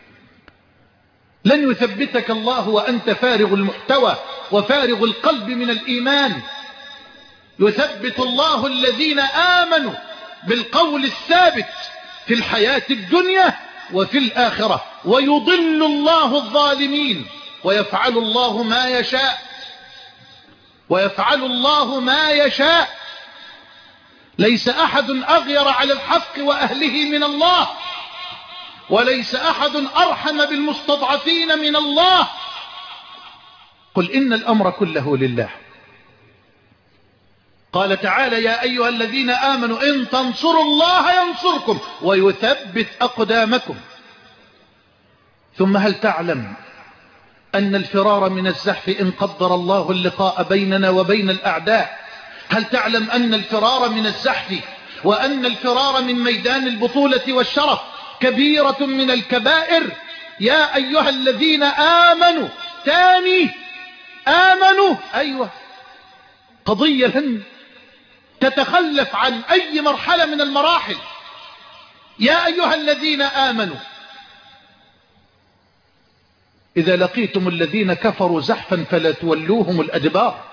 لن يثبتك الله وأنت فارغ المحتوى وفارغ القلب من الإيمان. يثبت الله الذين آمنوا بالقول الثابت في الحياة الدنيا وفي الآخرة، ويضل الله الظالمين، ويفعل الله ما يشاء، ويفعل الله ما يشاء. ليس أحد أغير على الحق وأهله من الله، وليس أحد أرحم بالمستضعفين من الله. قل إن الأمر كله لله. قال تعالى: يا أيها الذين آمنوا إن تنصروا الله ينصركم ويثبت أقدامكم. ثم هل تعلم أن الفرار من الزحف إن قدر الله اللقاء بيننا وبين الأعداء؟ هل تعلم أن الفرار من الزحف وأن الفرار من ميدان البطولة والشرف كبيرة من الكبائر؟ يا أيها الذين آمنوا. تاني آمنوا، أيوة، قضية لن تتخلف عن أي مرحلة من المراحل. يا أيها الذين آمنوا إذا لقيتم الذين كفروا زحفا فلا تولوهم الأدبار،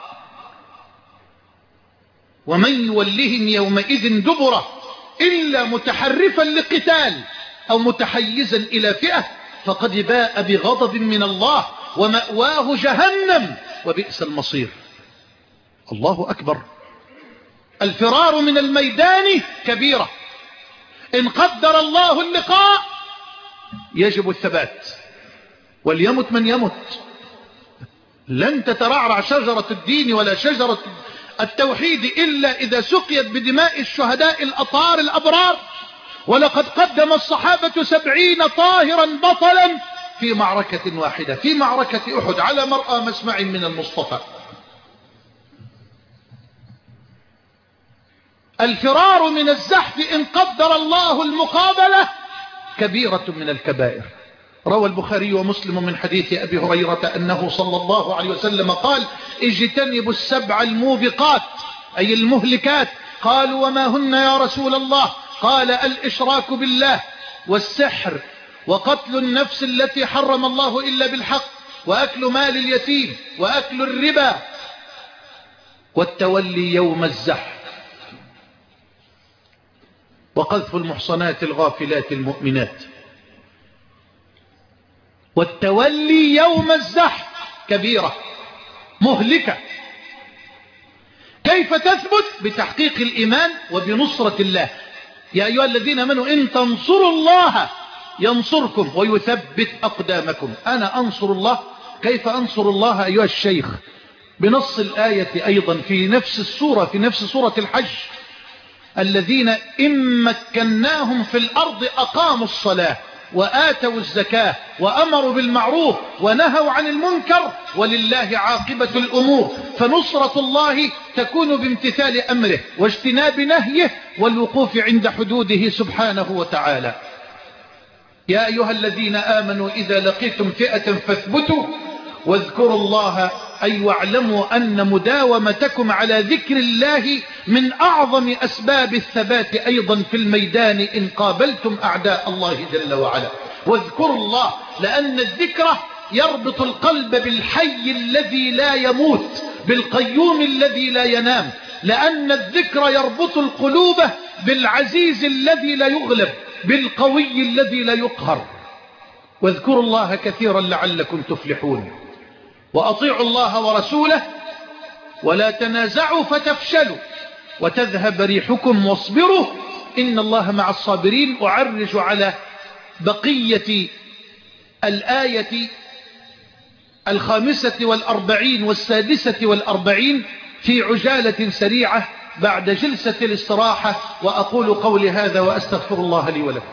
ومن يولهم يومئذ دبره إلا متحرفا لقتال أو متحيزا إلى فئة فقد باء بغضب من الله ومأواه جهنم وبئس المصير. الله أكبر. الفرار من الميدان كبيرة. إن قدر الله اللقاء يجب الثبات، وليمت من يمت. لن تترعرع شجرة الدين ولا شجرة التوحيد إلا إذا سقيت بدماء الشهداء الأطهار الأبرار. ولقد قدم الصحابة سبعين طاهرا بطلا في معركة واحدة، في معركة أحد، على مرأى مسمع من المصطفى. الفرار من الزحف إن قدر الله المقابلة كبيرة من الكبائر. روى البخاري ومسلم من حديث أبي هريرة أنه صلى الله عليه وسلم قال: اجتنبوا السبع الموبقات، أي المهلكات. قالوا: وما هن يا رسول الله؟ قال: الإشراك بالله، والسحر، وقتل النفس التي حرم الله إلا بالحق، وأكل مال اليتيم، وأكل الربا، والتولي يوم الزحف، وقذف المحصنات الغافلات المؤمنات. والتولي يوم الزحف كبيرة مهلكة. كيف تثبت؟ بتحقيق الإيمان وبنصرة الله. يا أيها الذين آمنوا إن تنصروا الله ينصركم ويثبت أقدامكم. أنا أنصر الله. كيف أنصر الله أيها الشيخ؟ بنص الآية أيضا في نفس السورة، في نفس سورة الحج: الذين إن مكناهم في الأرض أقاموا الصلاة وآتوا الزكاة وأمروا بالمعروف ونهوا عن المنكر، ولله عاقبة الأمور. فنصرة الله تكون بامتثال أمره واجتناب نهيه والوقوف عند حدوده سبحانه وتعالى. يا أيها الذين آمنوا إذا لقيتم فئة فاثبتوا واذكروا الله، أي واعلموا أن مداومتكم على ذكر الله من أعظم أسباب الثبات أيضا في الميدان إن قابلتم أعداء الله جل وعلا. واذكروا الله، لأن الذكر يربط القلب بالحي الذي لا يموت، بالقيوم الذي لا ينام، لأن الذكر يربط القلوب بالعزيز الذي لا يغلب، بالقوي الذي لا يقهر. واذكروا الله كثيرا لعلكم تفلحون. وأطيعوا الله ورسوله ولا تنازعوا فتفشلوا وتذهب ريحكم واصبروا إن الله مع الصابرين. أعرج على بقية الآية الخامسة والأربعين والسادسة والأربعين في عجالة سريعة بعد جلسة الاستراحة، وأقول قولي هذا وأستغفر الله لي ولكم.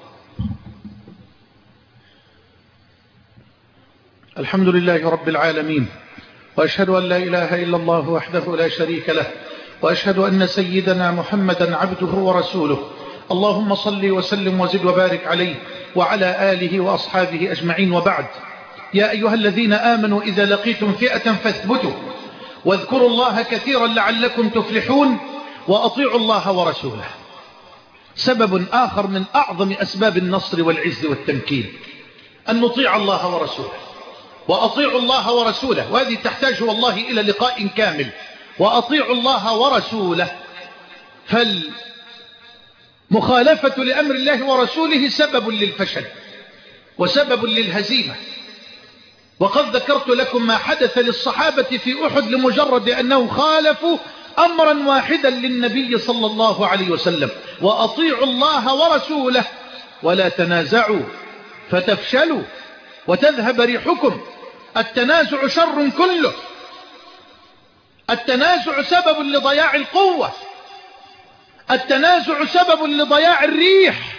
الحمد لله رب العالمين، وأشهد أن لا إله إلا الله وحده لا شريك له، وأشهد أن سيدنا محمدا عبده ورسوله. اللهم صل وسلم وزد وبارك عليه وعلى آله وأصحابه أجمعين، وبعد. يا أيها الذين آمنوا إذا لقيتم فئة فاثبتوا واذكروا الله كثيرا لعلكم تفلحون وأطيعوا الله ورسوله. سبب آخر من أعظم أسباب النصر والعز والتمكين أن نطيع الله ورسوله. وأطيعوا الله ورسوله، وهذه تحتاج والله إلى لقاء كامل. وأطيعوا الله ورسوله، فالمخالفة لأمر الله ورسوله سبب للفشل وسبب للهزيمة. وقد ذكرت لكم ما حدث للصحابة في أحد لمجرد أنهم خالفوا أمرا واحدا للنبي صلى الله عليه وسلم. وأطيعوا الله ورسوله ولا تنازعوا فتفشلوا وتذهب ريحكم. التنازع شر كله. التنازع سبب لضياع القوة. التنازع سبب لضياع الريح.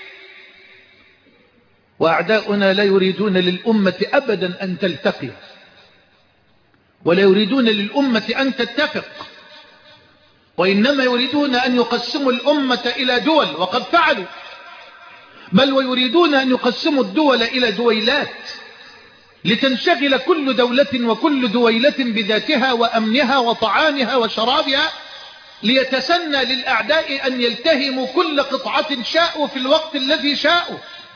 وأعداؤنا لا يريدون للأمة أبدا أن تلتقي، ولا يريدون للأمة أن تتفق، وإنما يريدون أن يقسموا الأمة إلى دول، وقد فعلوا، بل ويريدون أن يقسموا الدول إلى دويلات لتنشغل كل دولة وكل دويلة بذاتها وأمنها وطعامها وشرابها، ليتسنى للأعداء أن يلتهموا كل قطعة شاءوا في الوقت الذي شاءوا.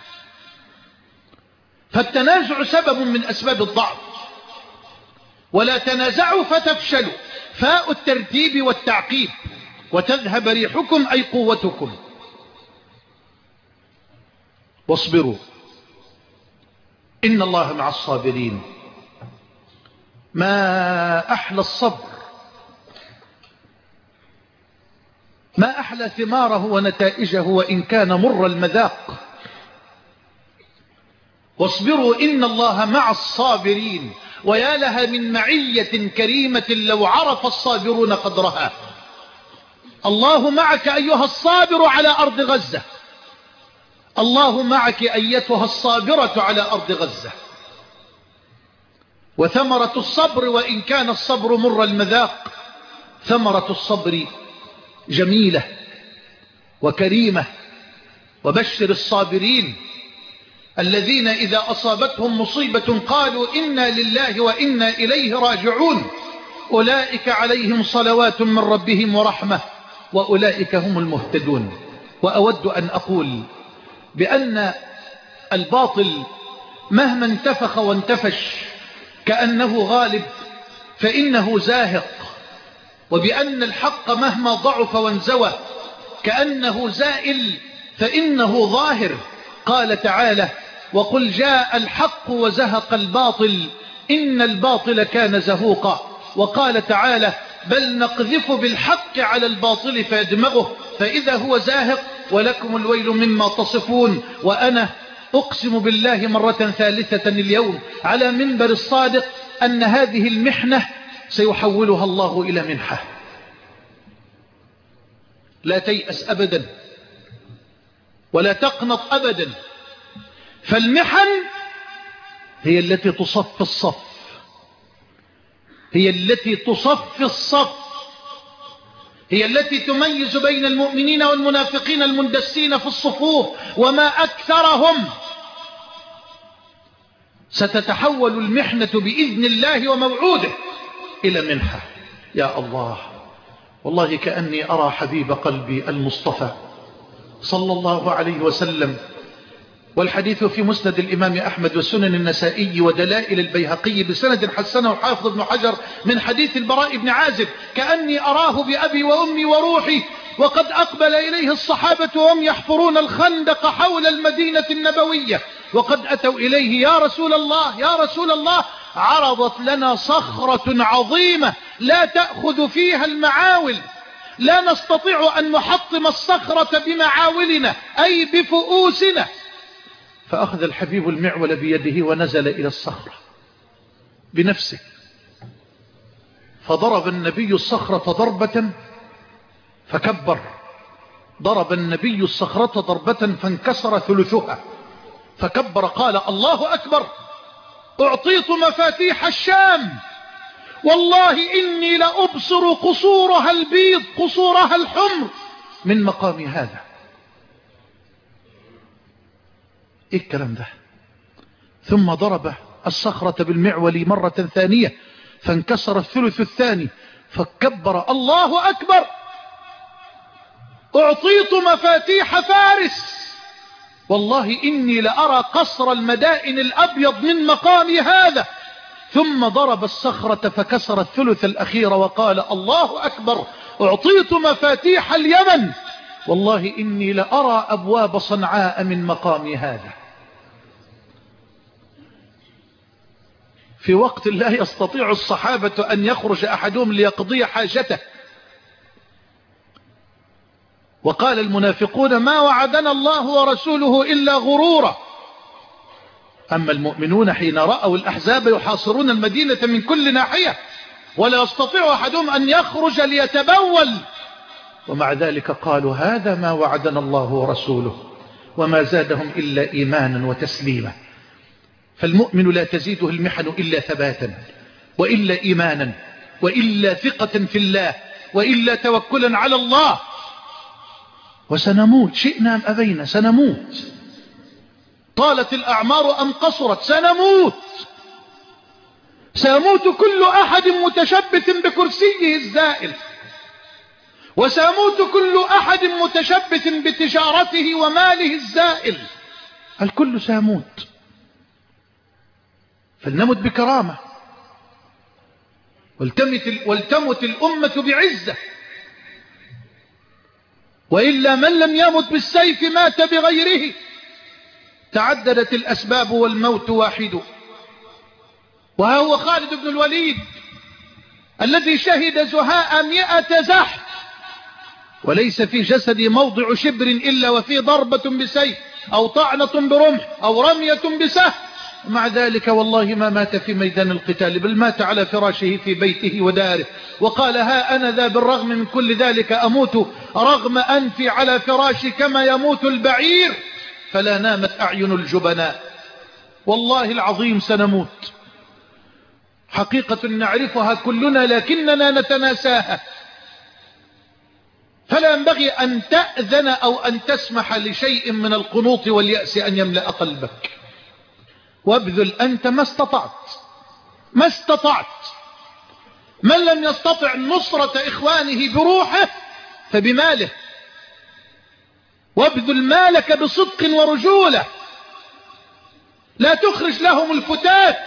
فالتنازع سبب من أسباب الضعف. ولا تنازعوا فتفشلوا، فاء الترتيب والتعقيب، وتذهب ريحكم أي قوتكم. واصبروا إن الله مع الصابرين. ما أحلى الصبر، ما أحلى ثماره ونتائجه وإن كان مر المذاق. واصبروا إن الله مع الصابرين. ويا لها من معية كريمة لو عرف الصابرون قدرها. الله معك أيها الصابر على أرض غزة. الله معك أيتها الصابرة على أرض غزة. وثمرة الصبر وإن كان الصبر مر المذاق، ثمرة الصبر جميلة وكريمة. وبشر الصابرين الذين إذا أصابتهم مصيبة قالوا إنا لله وإنا إليه راجعون، أولئك عليهم صلوات من ربهم ورحمة وأولئك هم المهتدون. وأود أن أقول بأن الباطل مهما انتفخ وانتفش كأنه غالب فإنه زاهق، وبأن الحق مهما ضعف وانزوى كأنه زائل فإنه ظاهر. قال تعالى: وقل جاء الحق وزهق الباطل إن الباطل كان زهوقا. وقال تعالى: بل نقذف بالحق على الباطل فيدمغه فإذا هو زاهق ولكم الويل مما تصفون. وأنا أقسم بالله مرة ثالثة اليوم على منبر الصادق أن هذه المحنة سيحولها الله إلى منحة. لا تيأس أبدا ولا تقنط أبدا. فالمحن هي التي تصف الصف، هي التي تصف الصف، هي التي تميز بين المؤمنين والمنافقين المندسين في الصفوف، وما أكثرهم. ستتحول المحنة بإذن الله وموعوده إلى منحة. يا الله، والله كأني أرى حبيب قلبي المصطفى صلى الله عليه وسلم، والحديث في مسند الإمام أحمد وسنن النسائي ودلائل البيهقي بسند حسنه حافظ ابن حجر من حديث البراء بن عازب، كأني أراه بأبي وأمي وروحي وقد أقبل إليه الصحابة وهم يحفرون الخندق حول المدينة النبوية، وقد أتوا إليه: يا رسول الله يا رسول الله، عرضت لنا صخرة عظيمة لا تأخذ فيها المعاول، لا نستطيع أن نحطم الصخرة بمعاولنا أي بفؤوسنا. فأخذ الحبيب المعول بيده ونزل إلى الصخرة بنفسه، فضرب النبي الصخرة ضربة فكبر، ضرب النبي الصخرة ضربة فانكسر ثلثها فكبر، قال: الله أكبر، أعطيت مفاتيح الشام، والله إني لأبصر قصورها البيض قصورها الحمر من مقام هذا. إيه الكلام ده؟ ثم ضرب الصخرة بالمعول مرة ثانية فانكسر الثلث الثاني فكبر: الله أكبر، أعطيت مفاتيح فارس، والله إني لأرى قصر المدائن الأبيض من مقام هذا. ثم ضرب الصخرة فكسر الثلث الأخير وقال: الله أكبر، أعطيت مفاتيح اليمن، والله إني لأرى أبواب صنعاء من مقام هذا. في وقت لا يستطيع الصحابة أن يخرج أحدهم ليقضي حاجته، وقال المنافقون: ما وعدنا الله ورسوله إلا غرورا. أما المؤمنون حين رأوا الأحزاب يحاصرون المدينة من كل ناحية ولا يستطيع أحدهم أن يخرج ليتبول، ومع ذلك قالوا: هذا ما وعدنا الله ورسوله، وما زادهم إلا إيمانا وتسليما. فالمؤمن لا تزيده المحن إلا ثباتا، وإلا إيمانا، وإلا ثقة في الله، وإلا توكلا على الله. وسنموت شئنا أم أبينا، سنموت، طالت الأعمار أم قصرت، سنموت، سيموت كل أحد متشبث بكرسيه الزائل، وسيموت كل أحد متشبث بتجارته وماله الزائل، الكل سيموت. فلنمت بكرامة، ولتمت الأمة بعزة، وإلا من لم يمت بالسيف مات بغيره. تعددت الأسباب والموت واحد. وها هو خالد بن الوليد الذي شهد زهاء مئة زحف، وليس في جسدي موضع شبر إلا وفيه ضربة بسيف أو طعنة برمح أو رمية بسهم، مع ذلك والله ما مات في ميدان القتال، بل مات على فراشه في بيته وداره، وقال: ها أنا ذا بالرغم من كل ذلك أموت رغم أنفي على فراشي كما يموت البعير، فلا نامت أعين الجبناء. والله العظيم سنموت، حقيقة نعرفها كلنا لكننا نتناساها. فلا ينبغي أن تأذن أو أن تسمح لشيء من القنوط واليأس أن يملأ قلبك، وابذل أنت ما استطعت ما استطعت. من لم يستطع نصرة إخوانه بروحه فبماله، وابذل مالك بصدق ورجولة، لا تخرج لهم الفتات،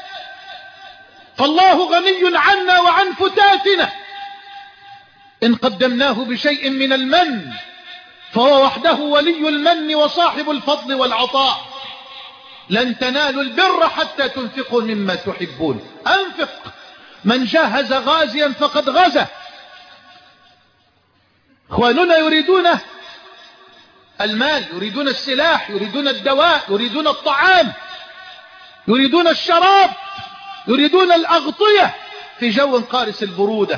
فالله غني عنا وعن فتاتنا. إن قدمناه بشيء من المن فهو وحده ولي المن وصاحب الفضل والعطاء. لن تنالوا البر حتى تنفقوا مما تحبون. أنفق. من جاهز غازيا فقد غزا. اخواننا يريدون المال، يريدون السلاح، يريدون الدواء، يريدون الطعام، يريدون الشراب، يريدون الأغطية في جو قارس البرودة.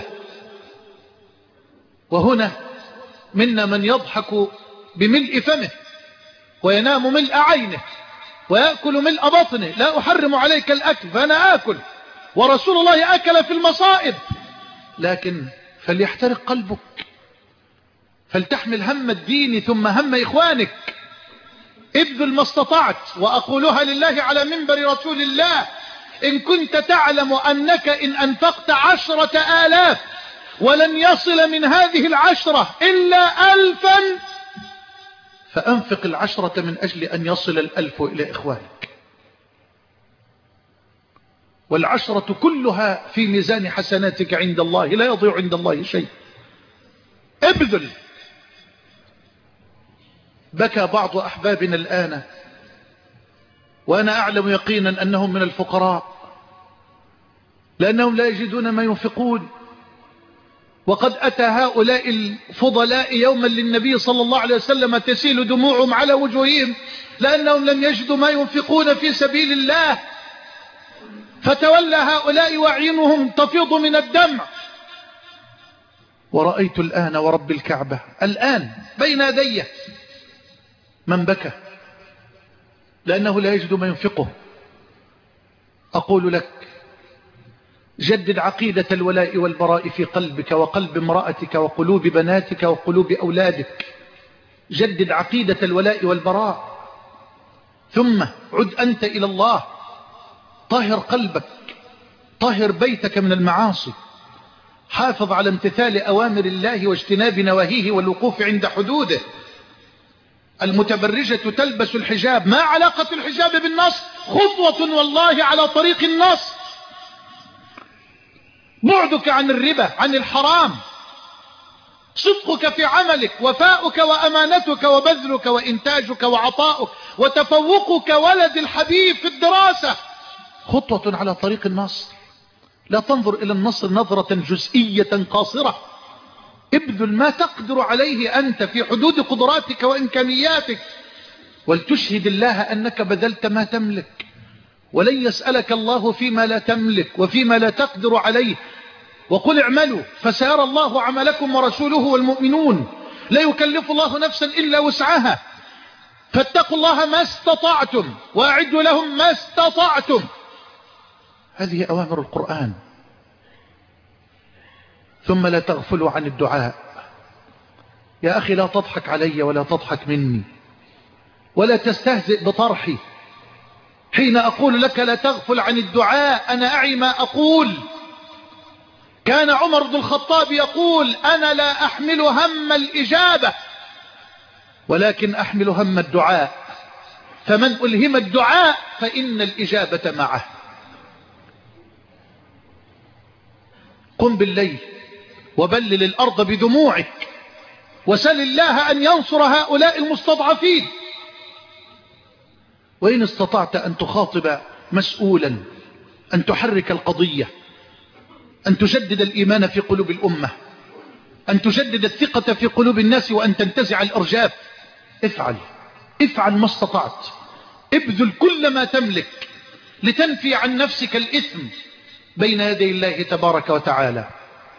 وهنا منا من يضحك بملء فمه وينام ملء عينه، ويأكل ملء بطنه، لا أحرم عليك الأكل فأنا آكل، ورسول الله أكل في المصائب، لكن فليحترق قلبك، فلتحمل هم الدين ثم هم إخوانك، ابذل ما استطعت. وأقولها لله على منبر رسول الله: إن كنت تعلم أنك إن أنفقت عشرة آلاف ولن يصل من هذه العشرة إلا ألفا فأنفق العشرة من أجل أن يصل الألف إلى إخوانك، والعشرة كلها في ميزان حسناتك عند الله، لا يضيع عند الله شيء. ابذل. بكى بعض أحبابنا الآن وأنا أعلم يقينا أنهم من الفقراء، لأنهم لا يجدون ما ينفقون. وقد أتى هؤلاء الفضلاء يوما للنبي صلى الله عليه وسلم تسيل دموعهم على وجوههم لأنهم لم يجدوا ما ينفقون في سبيل الله، فتولى هؤلاء وأعينهم تفيض من الدمع. ورأيت الآن ورب الكعبة الآن بين يدي من بكى لأنه لا يجد ما ينفقه. أقول لك: جدد عقيدة الولاء والبراء في قلبك وقلب امرأتك وقلوب بناتك وقلوب أولادك. جدد عقيدة الولاء والبراء، ثم عد أنت إلى الله. طهر قلبك، طهر بيتك من المعاصي، حافظ على امتثال أوامر الله واجتناب نواهيه والوقوف عند حدوده. المتبرجة تلبس الحجاب، ما علاقة الحجاب بالنص؟ خطوة والله على طريق النص. بعدك عن الربا، عن الحرام، صدقك في عملك، وفاؤك وأمانتك وبذلك وإنتاجك وعطاؤك وتفوقك ولد الحبيب في الدراسة، خطوة على طريق النصر. لا تنظر إلى النصر نظرة جزئية قاصرة. ابذل ما تقدر عليه أنت في حدود قدراتك وإمكانياتك، ولتشهد الله أنك بذلت ما تملك، ولن يسألك الله فيما لا تملك وفيما لا تقدر عليه. وقل اعملوا فسيرى الله عملكم ورسوله والمؤمنون، لا يكلف الله نفسا إلا وسعها، فاتقوا الله ما استطعتم وأعدوا لهم ما استطعتم. هذه أوامر القرآن. ثم لا تغفلوا عن الدعاء. يا أخي لا تضحك علي ولا تضحك مني ولا تستهزئ بطرحي حين أقول لك لا تغفل عن الدعاء. أنا أعي ما أقول. كان عمر بن الخطاب يقول: أنا لا أحمل هم الإجابة ولكن أحمل هم الدعاء، فمن ألهم الدعاء فإن الإجابة معه. قم بالليل وبلل الأرض بدموعك وسل الله أن ينصر هؤلاء المستضعفين. وإن استطعت أن تخاطب مسؤولا، أن تحرك القضية، أن تجدد الإيمان في قلوب الأمة، أن تجدد الثقة في قلوب الناس، وأن تنتزع الأرجاف، افعل افعل ما استطعت. ابذل كل ما تملك لتنفي عن نفسك الإثم بين يدي الله تبارك وتعالى.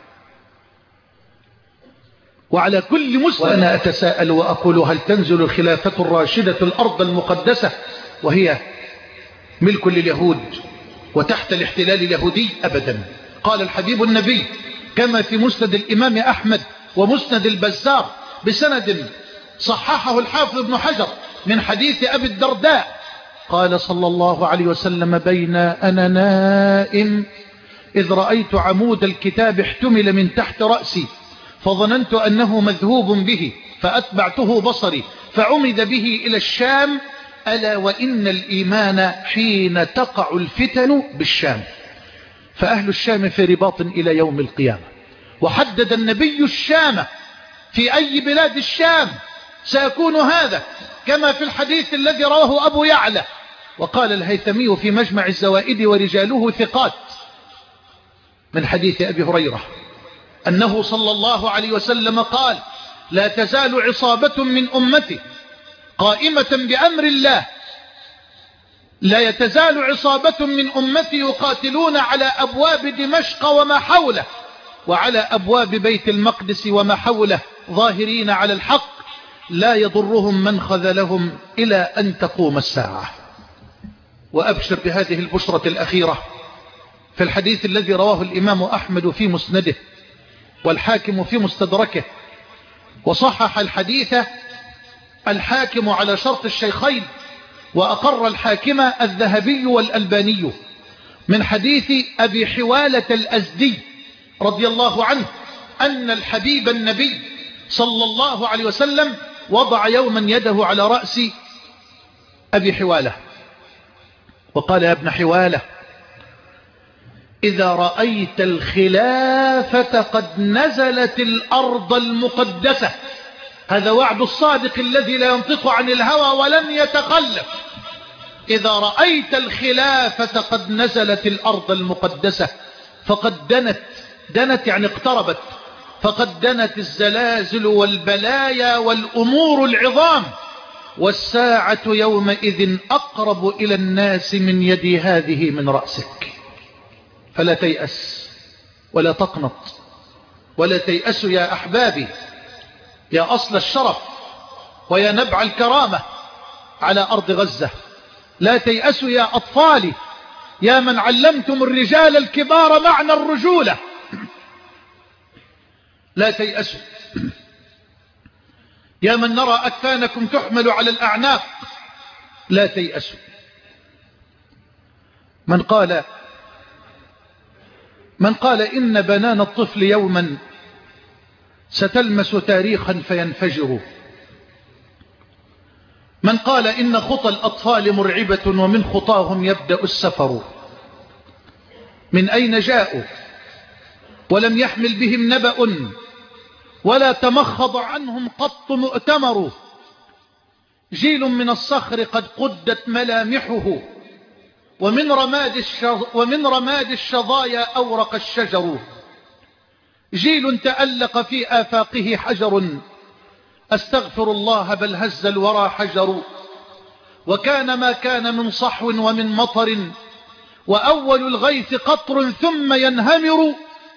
وعلى كل مسلم. وأنا أتساءل وأقول: هل تنزل الخلافة الراشدة الأرض المقدسة وهي ملك لليهود وتحت الاحتلال اليهودي؟ أبدا. قال الحبيب النبي كما في مسند الإمام أحمد ومسند البزار بسند صححه الحافظ ابن حجر من حديث أبي الدرداء، قال صلى الله عليه وسلم: بين أنا نائم إذ رأيت عمود الكتاب احتمل من تحت رأسي فظننت أنه مذهوب به فأتبعته بصري فعمد به إلى الشام، ألا وإن الإيمان حين تقع الفتن بالشام، فأهل الشام في رباط إلى يوم القيامة. وحدد النبي الشام في أي بلاد الشام سيكون هذا، كما في الحديث الذي رواه أبو يعلى. وقال الهيثمي في مجمع الزوائد ورجاله ثقات من حديث أبي هريرة أنه صلى الله عليه وسلم قال: لا تزال عصابة من أمتي قائمة بأمر الله، لا يتزال عصابة من أمتي يقاتلون على أبواب دمشق وما حوله وعلى أبواب بيت المقدس وما حوله ظاهرين على الحق، لا يضرهم من خذلهم إلى أن تقوم الساعة. وأبشر بهذه البشرة الأخيرة في الحديث الذي رواه الإمام أحمد في مسنده والحاكم في مستدركه، وصحح الحديث الحاكم على شرط الشيخين، وأقر الحاكم الذهبي والألباني، من حديث أبي حوالة الأزدي رضي الله عنه أن الحبيب النبي صلى الله عليه وسلم وضع يوما يده على رأس أبي حوالة وقال: يا ابن حوالة، إذا رأيت الخلافة قد نزلت الأرض المقدسة. هذا وعد الصادق الذي لا ينطق عن الهوى ولن يتخلف. إذا رأيت الخلافة قد نزلت الأرض المقدسة فقد دنت، دنت يعني اقتربت، فقد دنت الزلازل والبلايا والأمور العظام، والساعة يومئذ أقرب إلى الناس من يد هذه من رأسك. فلا تيأس ولا تقنط ولا تيأسوا يا أحبابي، يا أصل الشرف ويا نبع الكرامة على أرض غزة. لا تيأسوا يا أطفالي، يا من علمتم الرجال الكبار معنى الرجولة. لا تيأسوا يا من نرى أكفانكم تحمل على الأعناق. لا تيأسوا. من قال من قال إن بنان الطفل يوما ستلمس تاريخا فينفجر، من قال إن خطى الأطفال مرعبة ومن خطاهم يبدأ السفر، من أين جاءوا ولم يحمل بهم نبأ ولا تمخض عنهم قط مؤتمر، جيل من الصخر قد قدت ملامحه ومن رماد, ومن رماد الشظايا أورق الشجر، جيل تألق في آفاقه حجر، أستغفر الله بل هز الورى حجر، وكان ما كان من صحو ومن مطر، وأول الغيث قطر ثم ينهمر،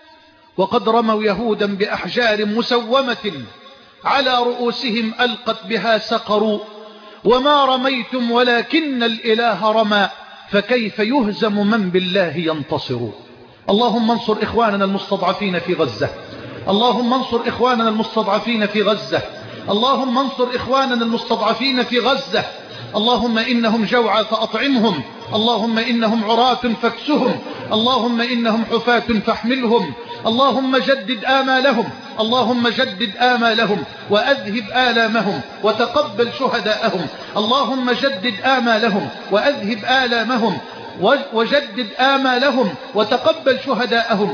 وقد رموا يهودا بأحجار مسومة على رؤوسهم ألقت بها سقر، وما رميتم ولكن الإله رمى، فكيف يهزم من بالله ينتصر. اللهم انصر إخواننا المستضعفين في غزة، اللهم انصر إخواننا المستضعفين في غزة، اللهم انصر إخواننا المستضعفين في غزة. اللهم إنهم جوعى فأطعمهم، اللهم إنهم عراة فاكسهم، اللهم إنهم حفاة فاحملهم، اللهم جدد آمالهم، اللهم جدد آمالهم وأذهب آلامهم وتقبل شهداءهم، اللهم جدد آمالهم وأذهب آلامهم وجدد آمالهم وتقبل شهداءهم.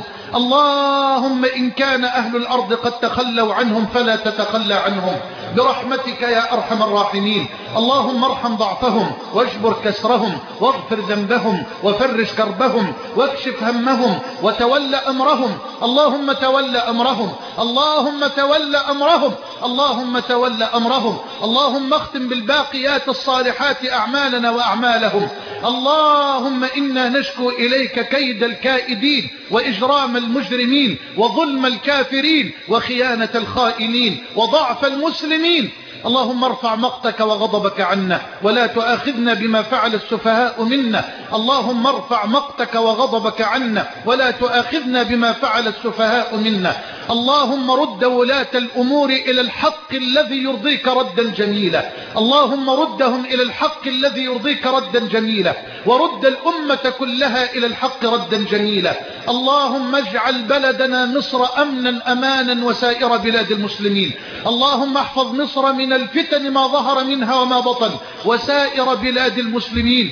اللهم إن كان أهل الأرض قد تخلوا عنهم فلا تتخلى عنهم برحمتك يا أرحم الراحمين. اللهم ارحم ضعفهم واجبر كسرهم واغفر ذنبهم وفرج كربهم واكشف همهم وتولى أمرهم. اللهم تولى أمرهم، اللهم تولى أمرهم، اللهم تولى أمرهم. اللهم اختم بالباقيات الصالحات أعمالنا وأعمالهم. اللهم إنا نشكو إليك كيد الكائدين وإجرام المجرمين وظلم الكافرين وخيانة الخائنين وضعف المسلمين. اللهم ارفع مقتك وغضبك عنا ولا تؤاخذنا بما فعل السفهاء منا. اللهم ارفع مقتك وغضبك عنا ولا تؤاخذنا بما فعل السفهاء منا. اللهم رد ولاة الأمور إلى الحق الذي يرضيك ردا جميلا. اللهم ردهم إلى الحق الذي يرضيك ردا جميلا، ورد الأمة كلها إلى الحق ردا جميلا. اللهم اجعل بلدنا مصر أمنا أمانا وسائر بلاد المسلمين. اللهم احفظ مصر من الفتن ما ظهر منها وما بطن وسائر بلاد المسلمين.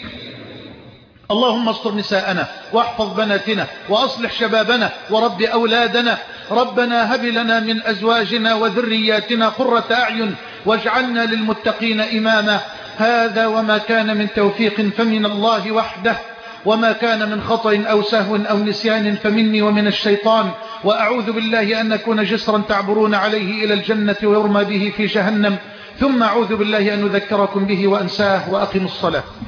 اللهم استر نساءنا واحفظ بناتنا وأصلح شبابنا ورب أولادنا. ربنا هب لنا من أزواجنا وذرياتنا قرة أعين واجعلنا للمتقين إماما. هذا وما كان من توفيق فمن الله وحده، وما كان من خطأ أو سهو أو نسيان فمني ومن الشيطان، وأعوذ بالله أن نكون جسرا تعبرون عليه إلى الجنة ويرمى به في جهنم، ثم أعوذ بالله أن نذكركم به وأنساه. وأقم الصلاة.